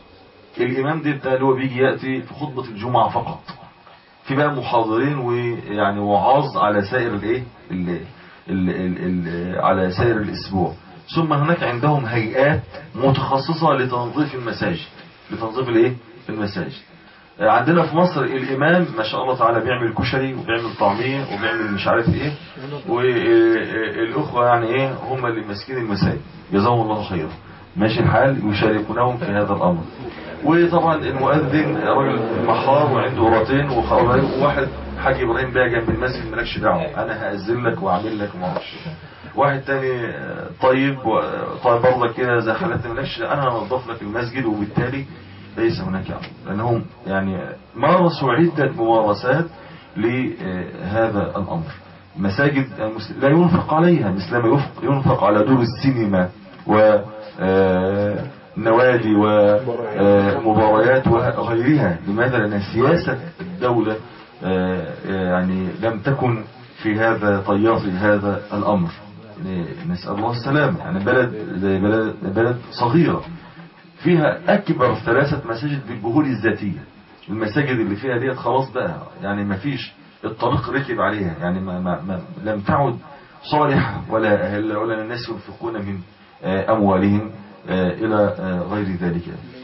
الإمام ده, ده اللي هو بيجي يأتي في خطبة الجمعة فقط. في بقى محاضرين ويعني وعاظ على سائر الايه ال ال ال ال على سائر الأسبوع. ثم هناك عندهم هيئات متخصصة لتنظيف المساجد، لتنظيف الايه المساجد. عندنا في مصر الإمام ما شاء الله تعالى بيعمل كشري وبيعمل طعمية وبيعمل مش عارف ايه، والأخوة يعني ايه هم اللي ماسكين المساجد جزاهم الله خيرا، ماشي الحال، يشاركونهم في هذا الأمر. وطبعا المؤذن راجل محار وعنده قراتين وخرابين، وواحد حاج إبراهيم بقى جنب المسجد مالكش دعوة أنا هأذن لك وأعمل لك معرفش. واحد تاني طيب طيب برضك كده زي حالتنا مالكش، أنا هنظف لك المسجد. وبالتالي ليس هناك عمل، لأنهم يعني مارسوا عدة ممارسات لهذا الأمر. مساجد لا ينفق عليها مثل ما ينفق على دور السينما ونوادي ومباريات وغيرها. لماذا؟ لأن سياسة الدولة يعني لم تكن في هذا طياف هذا الأمر. نسأل الله السلامة. يعني بلد زي بلد, بلد صغيرة فيها أكبر ثلاثة مساجد بالجهود الذاتية. المساجد اللي فيها ديت خلاص بقى يعني ما فيش الطريق ركب عليها، يعني ما ما ما لم تعد صالحة ولا أهل ولا الناس ينفقون من أموالهم إلى غير ذلك.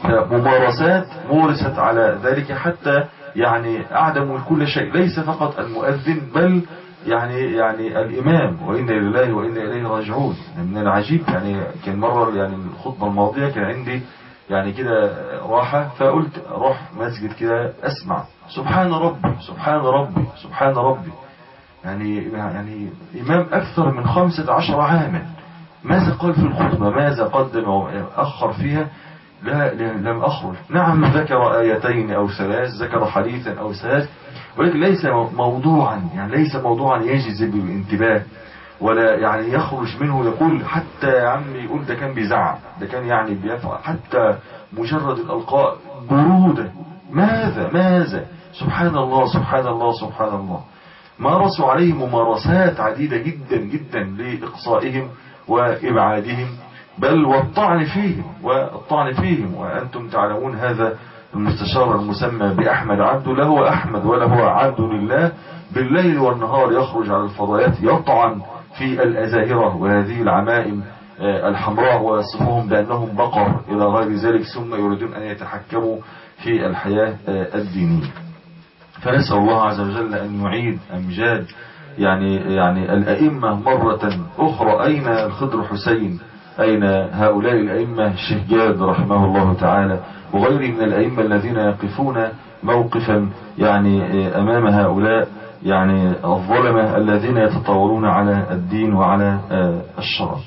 فممارسات مورست على ذلك حتى يعني أعدموا كل شيء، ليس فقط المؤذن بل يعني يعني الإمام. وإنا لله وإنا إليه راجعون. من العجيب يعني كان مرة يعني الخطبة الماضية كان عندي يعني كده راحة، فقلت روح مسجد كده أسمع سبحان ربي سبحان ربي سبحان ربي، يعني يعني إمام أكثر من خمسة عشر عاما، ماذا قال في الخطبة؟ ماذا قدم وأخر فيها؟ لا لم أخرج. نعم ذكر آيتين أو ثلاث، ذكر حديثا أو ثلاث، ولكن ليس موضوعا، يعني ليس موضوعا يجذب الانتباه ولا يعني يخرج منه يقول حتى يا عم يقول ده كان بيزعق، ده كان يعني بيفعل، حتى مجرد الألقاء برودة. ماذا ماذا سبحان الله سبحان الله سبحان الله. مارسوا عليه ممارسات عديدة جدا جدا لإقصائهم وإبعادهم، بل والطعن فيهم والطعن فيهم وأنتم تعلمون هذا المستشار المسمى بأحمد عبده، لا هو أحمد ولا هو عبد لله، بالليل والنهار يخرج على الفضائيات يطعن في الأزاهرة وهذه العمائم الحمراء ويصفهم بأنهم بقر إلى غير ذلك، ثم يريدون أن يتحكموا في الحياة الدينية. فنسأل الله عز وجل أن يعيد أمجاد يعني يعني الأئمة مرة أخرى. أين الخضر حسين؟ أين هؤلاء الأئمة؟ الشيخ جاد رحمه الله تعالى وغيره من الأئمة الذين يقفون موقفا يعني أمام هؤلاء يعني الظلمة الذين يتطاولون على الدين وعلى الشرع.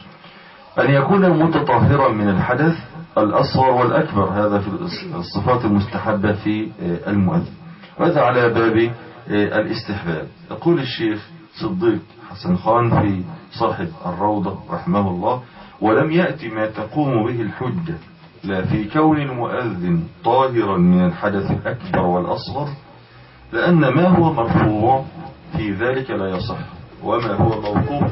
أن يكون متطهرا من الحدث الأصغر والأكبر، هذا في الصفات المستحبة في المؤذن. وهذا على باب الاستحباب. يقول الشيخ صديق حسن خان في صاحب الروضة رحمه الله: ولم يأتي ما تقوم به الحجة لا في كون المؤذن طاهرا من الحدث الأكبر والأصغر، لأن ما هو مرفوع في ذلك لا يصح، وما هو موقوف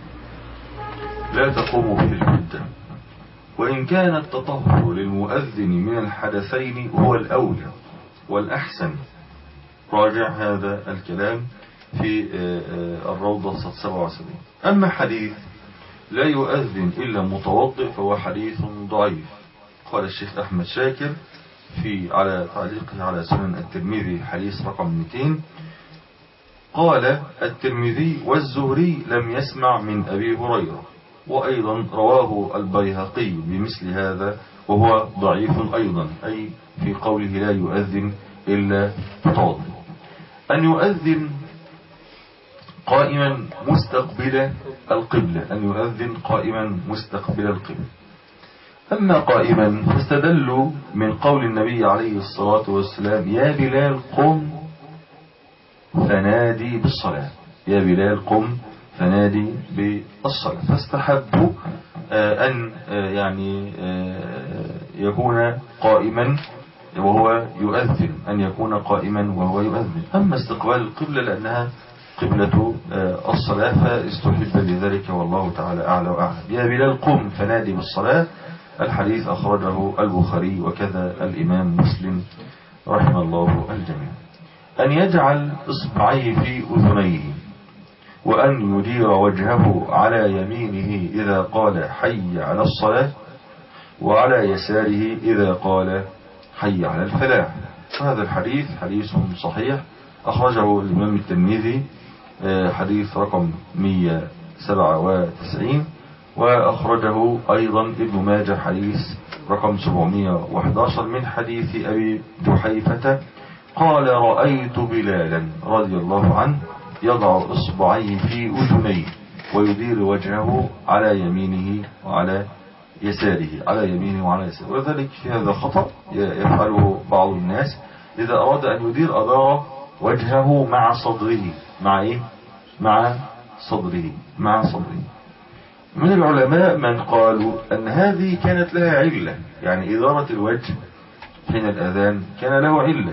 لا تقوم به الحجة. وإن كان التطهر للمؤذن من الحدثين هو الأولى والأحسن، راجع هذا الكلام في الروضة سبعة وسبعين. أما حديث لا يؤذن إلا متوضئ فهو حديث ضعيف. قال الشيخ أحمد شاكر في على تعليقه على سنن الترمذي حديث رقم مئتين، قال الترمذي والزهري لم يسمع من أبي هريرة، وأيضا رواه البيهقي بمثل هذا وهو ضعيف أيضا، أي في قوله لا يؤذن إلا متوضئ. أن يؤذن قائما مستقبل القبلة، أن يؤذن قائما مستقبل القبلة. أما قائما فاستدلوا من قول النبي عليه الصلاة والسلام: يا بلال قم فنادي بالصلاة، يا بلال قم فنادي بالصلاة. فاستحبوا أن يعني يكون قائما وهو يؤذن، أن يكون قائما وهو يؤذن. أما استقبال القبلة لأنها قبلة الصلاة فاستحب لذلك، والله تعالى أعلى وأعلم. يا بلال قم فنادي بالصلاة، الحديث أخرجه البخاري وكذا الإمام مسلم رحم الله الجميع. أن يجعل إصبعيه في أذنيه وأن يدير وجهه على يمينه إذا قال حي على الصلاة وعلى يساره إذا قال حي على الفلاح. هذا الحديث حديث صحيح أخرجه الإمام الترمذي حديث رقم مئة وسبعة وتسعين، وأخرجه أيضا ابن ماجه حديث رقم سبعمئة وأحد عشر من حديث أبي جحيفة قال رأيت بلالا رضي الله عنه يضع إصبعيه في أذنيه ويدير وجهه على يمينه وعلى يساره، على يمينه وعلى يساره. وذلك في هذا خطأ يفعله بعض الناس، إذا أراد أن يدير أدار وجهه مع صدره، مع إيه؟ مع صدره، مع صدره. من العلماء من قالوا أن هذه كانت لها علة، يعني إدارة الوجه حين الأذان كان له علة،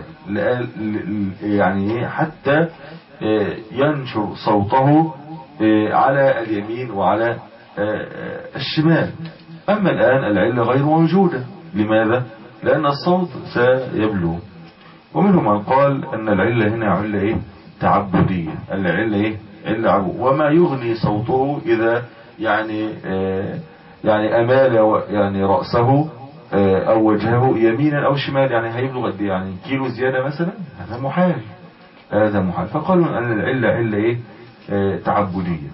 يعني حتى ينشر صوته على اليمين وعلى الشمال. أما الآن العلة غير موجودة. لماذا؟ لأن الصوت سيبلغ. ومنهم من قال أن العلة هنا علة إيه؟ تعبدية. العلة إيه؟ علة عبود، وما يغني صوته إذا يعني آه يعني أمال يعني رأسه آه أو وجهه يمينا أو شمال، يعني هيبلغ قد يعني كيلو زيادة مثلا، هذا محال، هذا محال. فقالوا أن العلة علة إيه؟ آه تعبدية.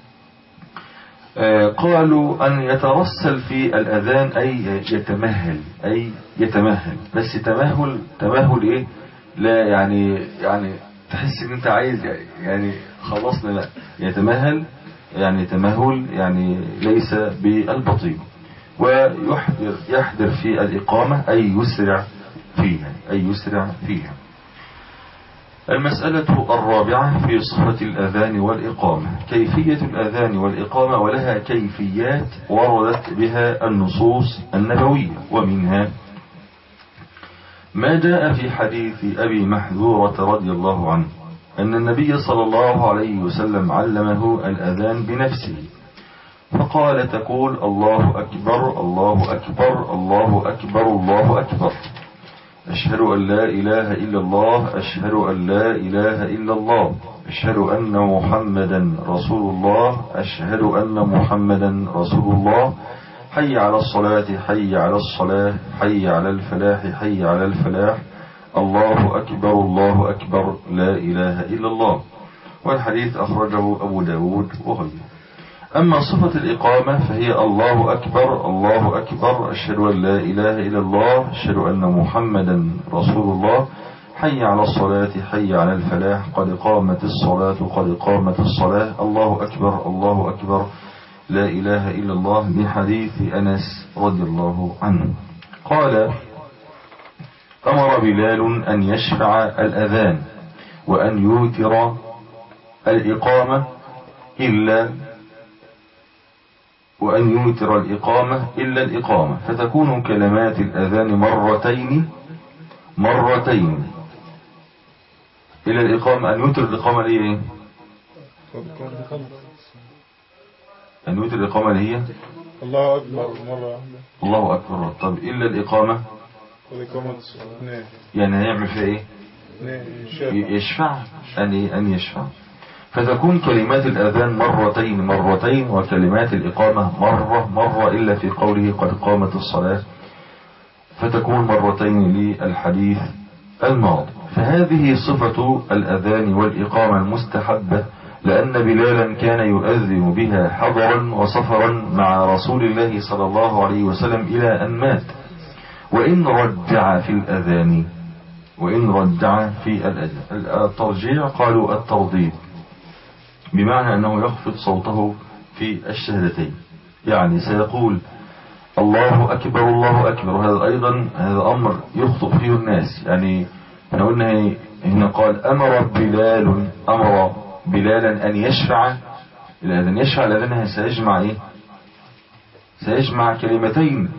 آه قالوا أن يترسل في الأذان أي يتمهل، أي يتمهل، بس تمهل تمهل إيه؟ لا يعني يعني تحس ان انت عايز يعني خلصنا، لا، يتمهل يعني تمهل يعني ليس بالبطيء. ويحذر يحذر في الإقامة أي يسرع فيها، أي يسرع فيها. المسألة الرابعة في صفة الأذان والإقامة. كيفية الأذان والإقامة، ولها كيفيات وردت بها النصوص النبوية، ومنها ما جاء في حديث أبي محذورة رضي الله عنه أن النبي صلى الله عليه وسلم علمه الأذان بنفسه، فقال تقول الله أكبر الله أكبر الله أكبر الله أكبر، أشهد أن لا إله إلا الله، أشهد أن لا إله إلا الله، أشهد أن محمدا رسول الله، أشهد أن محمدا رسول الله، حي على الصلاة حي على الصلاة حي على الفلاح حي على الفلاح، الله أكبر الله أكبر لا إله إلا الله. والحديث أخرجه أبو داود وغيره. أما صفة الإقامة فهي الله أكبر الله أكبر، أشهد أن لا إله إلا الله، أشهد أن محمدا رسول الله، حي على الصلاة حي على الفلاح، قد قامت الصلاة قد قامت الصلاة، الله أكبر الله أكبر لا إله إلا الله، بحديث أنس رضي الله عنه قال أمر بلال أن يشفع الأذان وأن يوتر الإقامة إلا وأن يوتر الإقامة إلا الإقامة، فتكون كلمات الأذان مرتين مرتين إلى الإقامة. أن يوتر الإقامة اللي هي أن يوتر الإقامة اللي هي الله أكبر مرة واحدة، الله أكبر. طب إلا الإقامة يعني هيعمل فيها إيه؟ يشفع، أن أن يشفع، فتكون كلمات الأذان مرتين مرتين وكلمات الإقامة مرة مرة، إلا في قوله قد قامت الصلاة، فتكون مرتين للحديث الماضي. فهذه صفة الأذان والإقامة المستحبة، لأن بلالا كان يؤذن بها حضرا وسفرا مع رسول الله صلى الله عليه وسلم إلى أن مات. وإن رجع في الأذان وإن رجع في الأذان، الترجيع قالوا الترضيب، بمعنى أنه يخفض صوته في الشهادتين، يعني سيقول الله أكبر الله أكبر. وهذا أيضا هذا أمر يخطئ فيه الناس. يعني احنا قلنا هنا قال أمر بلال أمر بلالا أن يشفع الأذان، يشفع الأذان سيجمع إيه؟ سيجمع كلمتين.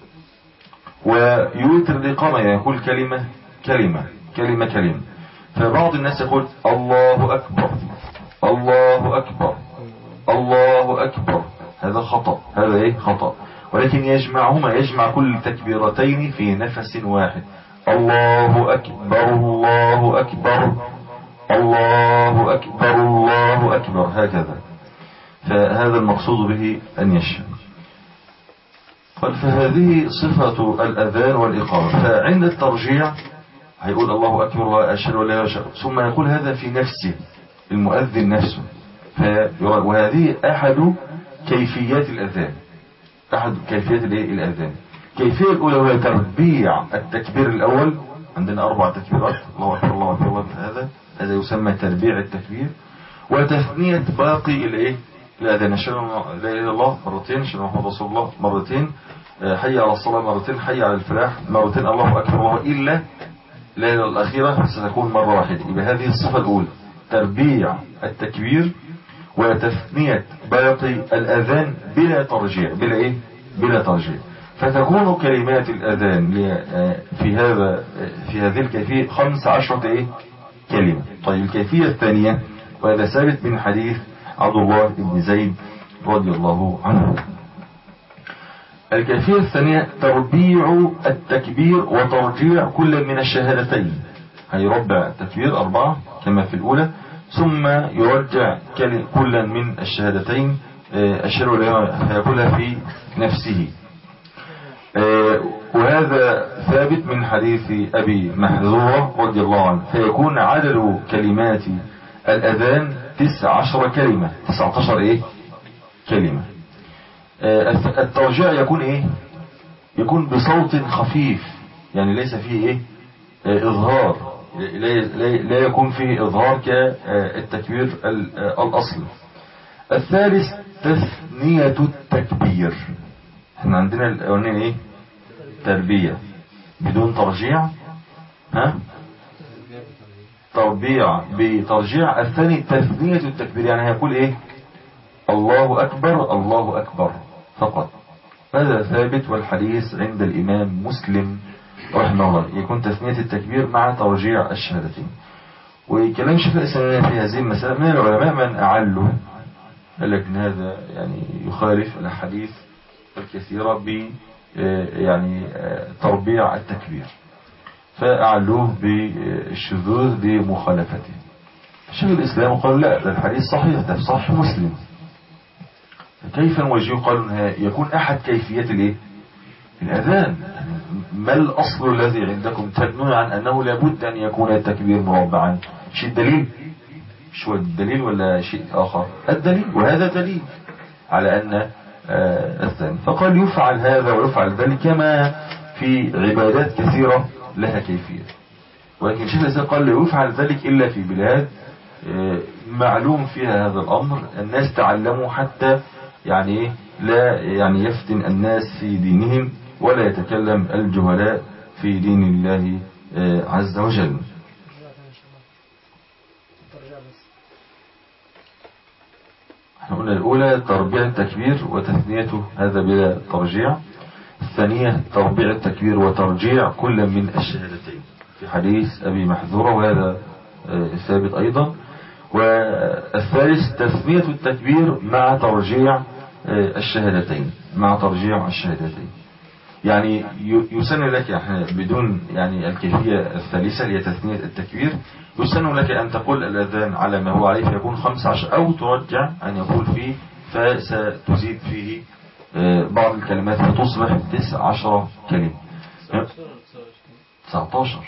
ويوتر الإقامة يعني يقول كلمة كلمة كلمة كلمة. فبعض الناس يقول الله أكبر الله أكبر الله أكبر، هذا خطأ، هذا إيه؟ خطأ. ولكن يجمعهما، يجمع كل تكبيرتين في نفس واحد. الله أكبر الله أكبر الله أكبر الله أكبر، هكذا. فهذا المقصود به أن يشمع. قال فهذه صفة الأذان والإقامة. فعند الترجيع هيقول الله أكبر وأشهد أن لا إله إلا الله، ثم يقول هذا في نفسه، المؤذن نفسه. وهذه أحد كيفيات الأذان، أحد كيفيات الأذان. الكيفية الأولى وهي تربيع التكبير الأول. عندنا أربع تكبيرات، الله أكبر الله أكبر الله، هذا هذا يسمى تربيع التكبير. وتثنية باقي الإيه الأذان، أشهد أن لا إله إلا الله مرتين، أشهد أن محمد رسول الله مرتين، حي على الصلاة مرتين، حي على الفلاح مرتين، الله أكبر الله، إلا لا الأخيرة ستكون مرة واحدة. يبقى هذه الصفة الأولى تربيع التكبير وتثنية باقي الأذان بلا ترجيع، بلا إيه بلا ترجيع. فتكون كلمات الأذان في هذا في هذه الكيفية خمس عشرة إيه كلمة. طيب الكيفية الثانية، وهذا ثابت من حديث عبد الله بن زيد رضي الله عنه. الكيفية الثانية تربيع التكبير وترجيع كل من الشهادتين. هيربع التكبير أربعة كما في الأولى، ثم يرجع كل من الشهادتين أشهد أن لا إله إلا الله، فيقولها في نفسه. وهذا ثابت من حديث أبي محذورة رضي الله عنه. فيكون عدد كلمات الأذان تسع عشر كلمة، تسعة عشر إيه كلمة. الترجيع يكون إيه يكون بصوت خفيف، يعني ليس فيه إيه إظهار، لا يكون فيه إظهار كالتكبير الأصل. الثالث تثنية التكبير. احنا عندنا الأولانية إيه تربية بدون ترجيع، ها تربيع بترجيع. الثاني تثنية التكبير، يعني هيقول إيه الله أكبر الله أكبر فقط. هذا ثابت، والحديث عند الإمام مسلم رحمه الله يكون تثنية التكبير مع ترجيع الشهادتين. وكلام شيخ الإسلام في هذه المسألة من العلماء من أعله، قال لك إن هذا يعني يخالف الحديث الكثيرة ب يعني تربيع التكبير، فأعلوه بالشذوذ بمخالفته. شيخ الإسلام قال لا، ده الحديث صحيح، ده في صحيح مسلم. كيف نوجهه؟ قالوا انها يكون احد كيفيات الايه الاذان. ما الاصل الذي عندكم تبنون عن انه لابد ان يكون التكبير مربعا؟ شيء الدليل، شو الدليل ولا شيء اخر؟ الدليل، وهذا دليل على ان الثاني. فقال يفعل هذا ويفعل ذلك كما في عبادات كثيرة لها كيفية. ولكن شيخ الإسلام قال لا يفعل ذلك إلا في بلاد معلوم فيها هذا الأمر، الناس تعلموا حتى يعني لا يعني يفتن الناس في دينهم، ولا يتكلم الجهلاء في دين الله عز وجل. احنا قلنا الأولى تربيع التكبير وتثنيته، هذا بلا ترجيع. الثانية تربيع التكبير وترجيع كل من الشهادتين في حديث أبي محذورة، وهذا ثابت أيضا. والثالث تثنية التكبير مع ترجيع الشهادتين، مع ترجيع الشهادتين. يعني يسن لك يعني بدون يعني الكيفية الثالثة هي تثنية التكبير، يسن لك أن تقول الأذان على ما هو عليه فيكون خمس عشر، أو ترجع أن يقول فيه فستزيد فيه بعض الكلمات فتصبح تسع عشر كلمة. تسعة عشر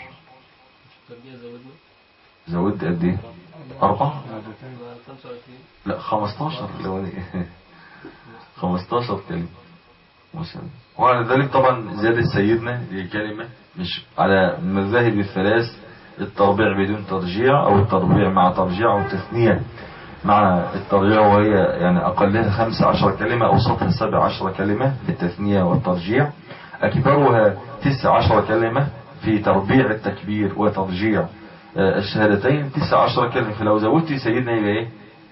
زود قد ايه؟ أربعة؟ لا خمستاشر لو خمستاشر كلمة مسلم. وعلى ذلك طبعا زيادة سيدنا لكلمة، مش على المذاهب الثلاث، التربيع بدون ترجيع او التربيع مع ترجيع او تثنية مع الترجيع، وهي يعني اقلها خمس عشر كلمة، اوسطها سبع عشر كلمة في التثنية والترجيع، اكبرها تسع عشر كلمة في تربيع التكبير وترجيع الشهادتين تسع عشر كلمة. فلو زودت سيدنا يبقى ايه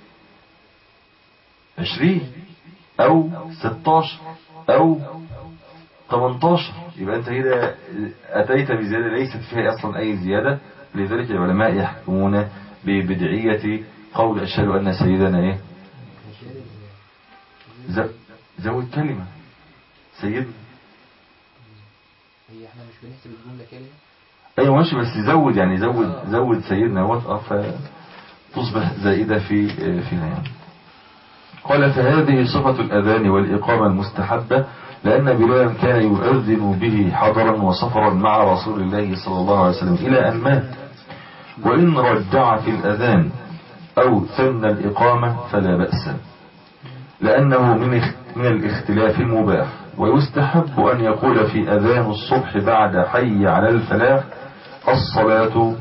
عشرين او ستاشر او تمنتاشر، يبقى انت كده اتيت بزيادة ليست فيها اصلا اي زيادة. لذلك العلماء يحكمون ببدعية قول اشهد ان سيدنا ايه زود كلمة سيدنا. هي احنا مش بنحسب الجملة كده. ايوه ماشي، بس زود يعني زود آه. زود سيدنا وطأ فتصبح زائدة في فيها يعني. قال فهذه صفة الأذان والإقامة المستحبة، لأن بلالا كان يؤذن به حضرا وسفرا مع رسول الله صلى الله عليه وسلم إلى أن مات، وإن رجع في الأذان أو ثنى الإقامة فلا بأس، لأنه من من الاختلاف المباح. ويستحب أن يقول في أذان الصبح بعد حي على الفلاح الصلاة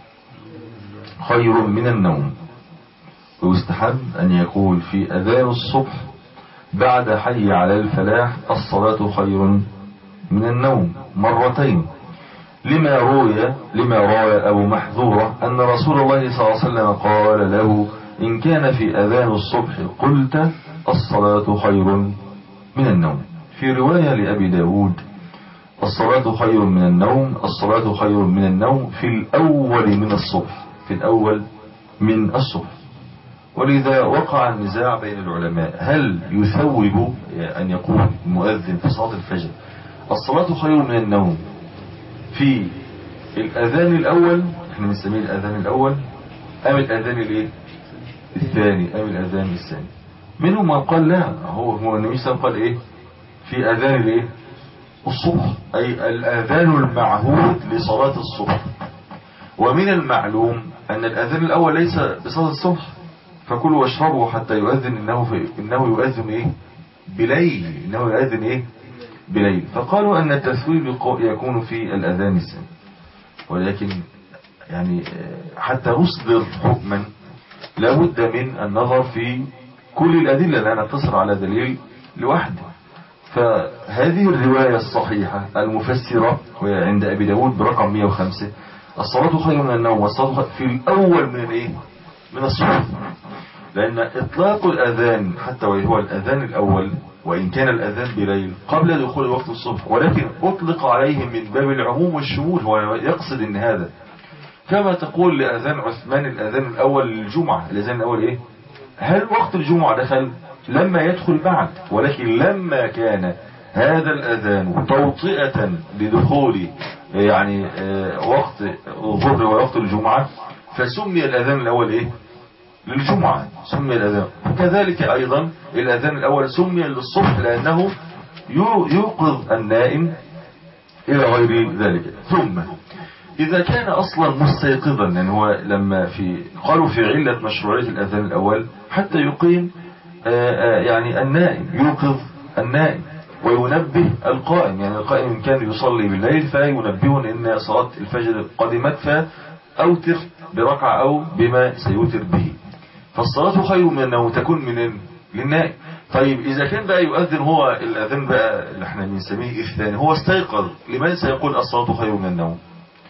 خير من النوم. ويستحب أن يقول في أذان الصبح بعد حي على الفلاح الصلاة خير من النوم مرتين، لما روي لما روى أبو محذورة أن رسول الله صلى الله عليه وسلم قال له إن كان في أذان الصبح قلت الصلاة خير من النوم. في رواية لأبي داود الصلاة خير من النوم، الصلاة خير من النوم في الأول من الصبح، في الأول من الصبح. ولذا وقع النزاع بين العلماء هل يثوب أن يقول المؤذن في صلاة الفجر الصلاة خير من النوم في الأذان الأول، احنا بنسميه الأذان الأول، أم الأذان الايه الثاني، أم الأذان الثاني. منهم من قال لا، هو هو النبي صلى الله عليه وسلم قال ايه في أذان الايه الصبح، أي الأذان المعهود لصلاة الصبح. ومن المعلوم أن الأذان الأول ليس بصلاة الصبح، فكلوا واشربوا حتى يؤذن إنه, في إنه يؤذن إيه بليل، إنه يؤذن إيه بليل. فقالوا أن التثويب يكون في الأذان الثاني. ولكن يعني حتى نصدر حكما لابد من النظر في كل الأدلة، لا نقتصر على دليل لوحده. فهذه الرواية الصحيحة المفسرة وهي عند أبي داود برقم مئة وخمسة الصلاة خير من النوم، والصلاة في الأول من الإيه من الصبح، لأن إطلاق الأذان حتى وهو الأذان الأول وإن كان الأذان بليل قبل دخول وقت الصبح، ولكن أطلق عليه من باب العموم والشمول، هو يقصد إن هذا كما تقول لأذان عثمان الأذان الأول للجمعة، الأذان الأول إيه هل وقت الجمعة دخل لما يدخل بعد، ولكن لما كان هذا الأذان توطئة لدخول يعني وقت الظهر ووقت الجمعة فسمي الأذان الأول إيه للجمعة، سمي الأذان. وكذلك أيضا الأذان الأول سمي للصبح لأنه يوقظ النائم إلى غير ذلك. ثم إذا كان أصلا مستيقظا، يعني هو لما في قالوا في علة مشروعية الأذان الأول حتى يقيم آآ آآ يعني النائم، يوقظ النائم وينبه القائم، يعني القائم إن كان يصلي بالليل فينبهه إن صلاة الفجر قدمت فأوتر بركعة أو بما سيوتر به. فالصلاة خير من النوم تكون من للنائم. طيب إذا كان بقى يؤذن هو الأذان بقى اللي احنا بنسميه الثاني، هو استيقظ، لماذا سيقول الصلاة خير من النوم؟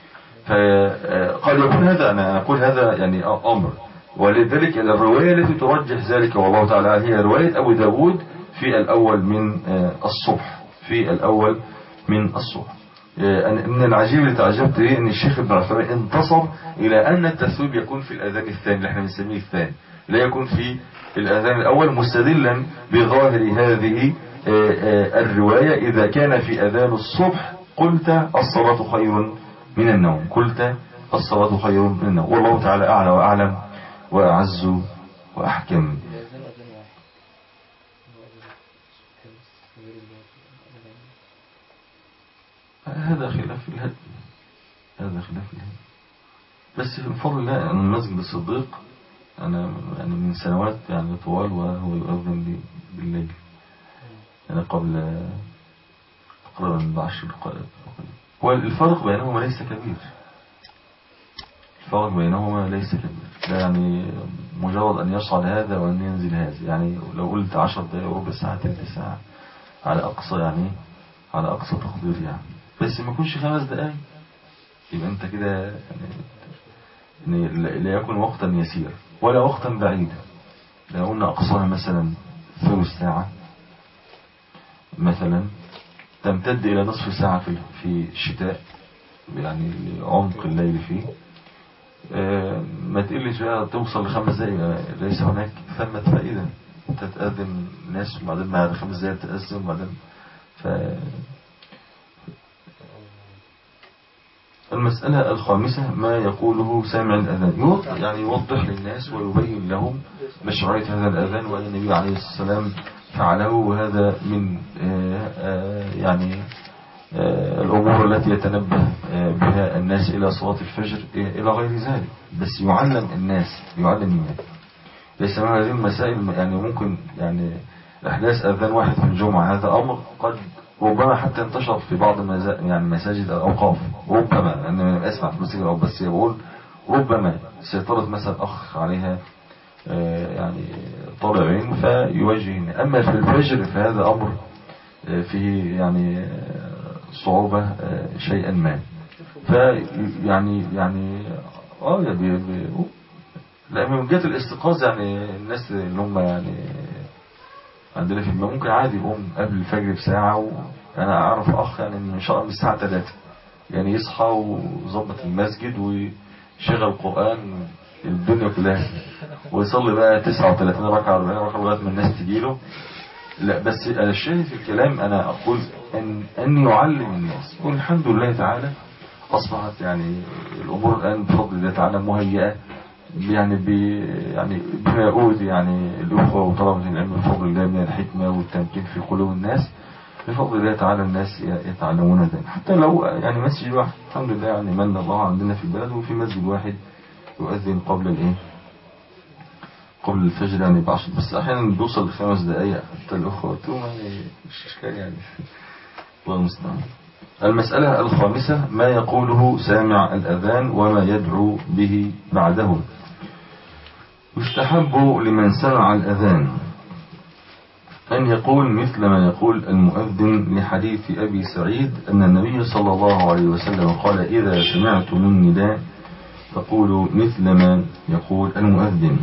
فقد يكون هذا، أنا أقول هذا يعني أمر، ولذلك الرواية التي ترجح ذلك والله تعالى هي رواية أبو داود في الأول من الصبح، في الأول من الصبح. من العجيب اللي تعجبت ليه ان الشيخ ابن عثيمين انتصر الى ان التثويب يكون في الاذان الثاني اللي احنا بنسميه الثاني، لا يكون في الاذان الاول، مستدلا بظاهر هذه الرواية اذا كان في اذان الصبح قلت الصلاة خير من النوم، قلت الصلاة خير من النوم. والله تعالى اعلى واعلم واعز واحكم. هذا خلاف في الهدي، هذا خلاف في الهدي. بس من فضل الله أن المسجد الصديق أنا يعني من سنوات يعني طوال وهو يؤذن بالليل، يعني قبل تقريبا بعشر دقائق. والفرق بينهما ليس كبير، الفرق بينهما ليس كبير، لا يعني مجرد أن يصعد هذا وأن ينزل هذا، يعني لو قلت عشر دقائق ربع ساعة تلت ساعة على أقصى يعني على أقصى تقدير يعني، بس ما يكونش خمس دقائق، يبقى انت كده يعني لا يكون وقتا يسير ولا وقتا بعيدا. لو قلنا اقصاها مثلا ثلث ساعة مثلا تمتد الى نصف ساعة في في الشتاء، يعني عمق الليل فيه ما تقلش بقى توصل لخمس دقائق، ليس هناك ثمة فائدة. تتأذن الناس وبعدين بعد خمس دقائق تأذن وبعدين ف المسألة الخامسة ما يقوله سامع الأذان، يعني يوضح للناس ويبين لهم مشروعية هذا الأذان وأن النبي عليه السلام فعله، وهذا من يعني الأمور التي يتنبه بها الناس إلى صلاة الفجر إلى غير ذلك. بس يعلم الناس، يعلم الناس ليس من هذه المسائل. يعني ممكن يعني إحداث أذان واحد في الجمعة هذا أمر قد ربما حتى انتشر في بعض يعني مساجد الأوقاف، ربما يعني أسمع في مساجد الأوقاف، بس يقول ربما سيطرة مثلا أخ عليها يعني طالعين فيوجهني. أما في الفجر فهذا أمر فيه يعني صعوبة شيئا ما. فيعني يعني اه بي بي لا من جهة الاستيقاظ يعني الناس اللي هم يعني عندنا في الماء ممكن عادي يقوم قبل الفجر بساعة. وأنا أعرف أخ يعني إن شاء الله من الساعة ثلاثة يعني يصحى ويظبط المسجد ويشغل قرآن الدنيا كلها ويصلي بقى تسعة وثلاثين ركعة أربعين ركعة لغاية ما الناس تجيله. لا بس الشاهد في الكلام أنا أقول أن أن يعلم الناس، والحمد لله تعالى أصبحت يعني الأمور الآن بفضل الله تعالى مهيئة يعني ب يعني بما يؤذي يعني الأخوة وطلبة العلم بفضل الله من الحكمة والتمكين في قلوب الناس. بفضل الله تعالى الناس يتعلمون ذلك، حتى لو يعني مسجد واحد الحمد لله يعني من الله عندنا في البلد، وفي مسجد واحد يؤذن قبل الايه قبل الفجر يعني بعشر، بس احيانا بيوصل لخمس دقائق حتى الاخوة قلت لهم يعني مش اشكال يعني الله المستعان. المسألة الخامسة ما يقوله سامع الأذان وما يدعو به بعده. يستحب لمن سمع الأذان أن يقول مثل ما يقول المؤذن، لحديث أبي سعيد أن النبي صلى الله عليه وسلم قال إذا سمعتم النداء فقولوا مثل ما يقول المؤذن،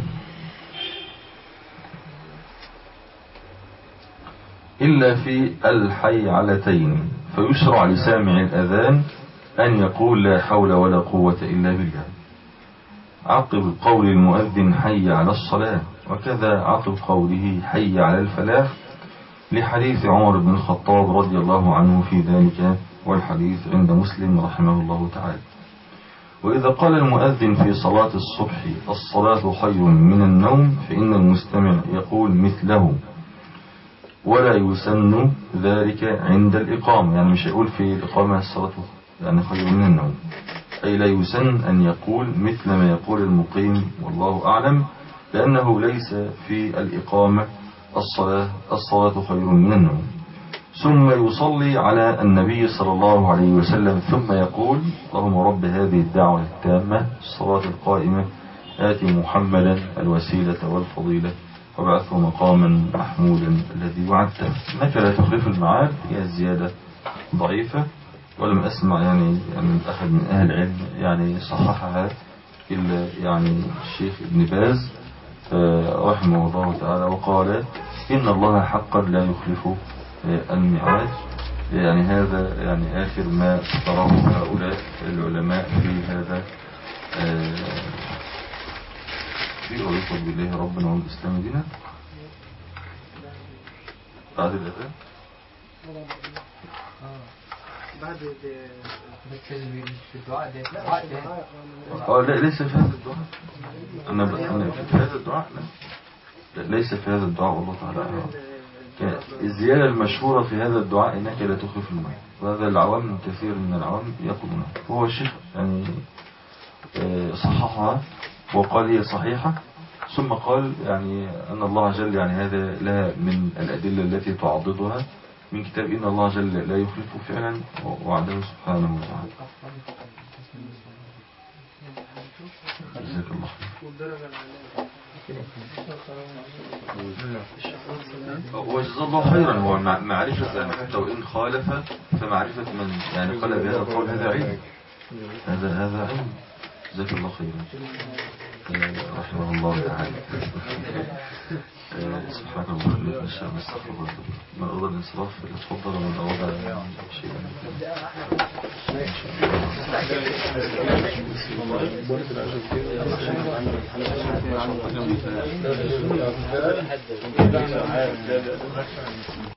إلا في الحيعلتين فيشرع لسامع الأذان أن يقول لا حول ولا قوة إلا بالله عقب قول المؤذن حي على الصلاة، وكذا عقب قوله حي على الفلاح، لحديث عمر بن الخطاب رضي الله عنه في ذلك، والحديث عند مسلم رحمه الله تعالى. وإذا قال المؤذن في صلاة الصبح الصلاة خير من النوم فإن المستمع يقول مثله، ولا يسن ذلك عند الإقامة، يعني مش يقول في الإقامة الصلاة يعني خير من النوم، أي لا يسن أن يقول مثل ما يقول المقيم والله أعلم، لأنه ليس في الإقامة الصلاة الصلاة خير من النوم. ثم يصلي على النبي صلى الله عليه وسلم ثم يقول اللهم رب هذه الدعوة التامة الصلاة القائمة آتي محمدا الوسيلة والفضيلة وابعثه مقاما محمودا الذي وعدته. إنك لا تخلف الميعاد، هي الزيادة ضعيفة ولم أسمع يعني يعني أحد من أهل العلم يعني صححها إلا يعني الشيخ ابن باز رحمه الله تعالى، وقال إن الله حقا لا يخلف الميعاد. يعني هذا يعني آخر ما اختاره هؤلاء العلماء في هذا في أريد بالله ربنا والإسلام دينا بعد الأذان بعد الدعاء ده اه لا ليس في هذا الدعاء، انا انا في هذا الدعاء لا ليس في هذا الدعاء والله تعالى. الزيادة المشهورة في هذا الدعاء انك لا تخلف الميعاد، وهذا العوام كثير من العوام يقولونه، هو الشيخ يعني صححها وقال هي صحيحة، ثم قال يعني ان الله جل يعني هذا لها من الادلة التي تعضدها من كتاب إن الله جل لا يخلف فعلا وعده سبحانه وتعالى. جزاك الله خير. وجزا الله خيرا. هو معرفة يعني حتى وإن خالف فمعرفة من يعني قال بهذا القول هذا علم، هذا هذا علم. جزاك الله خيرا رحمه الله تعالى. سبحانك اللهم وبحمدك نشهد ان لا اله الا انت من أراد الانصراف فليتفضل، ومن أراد شيئا شيء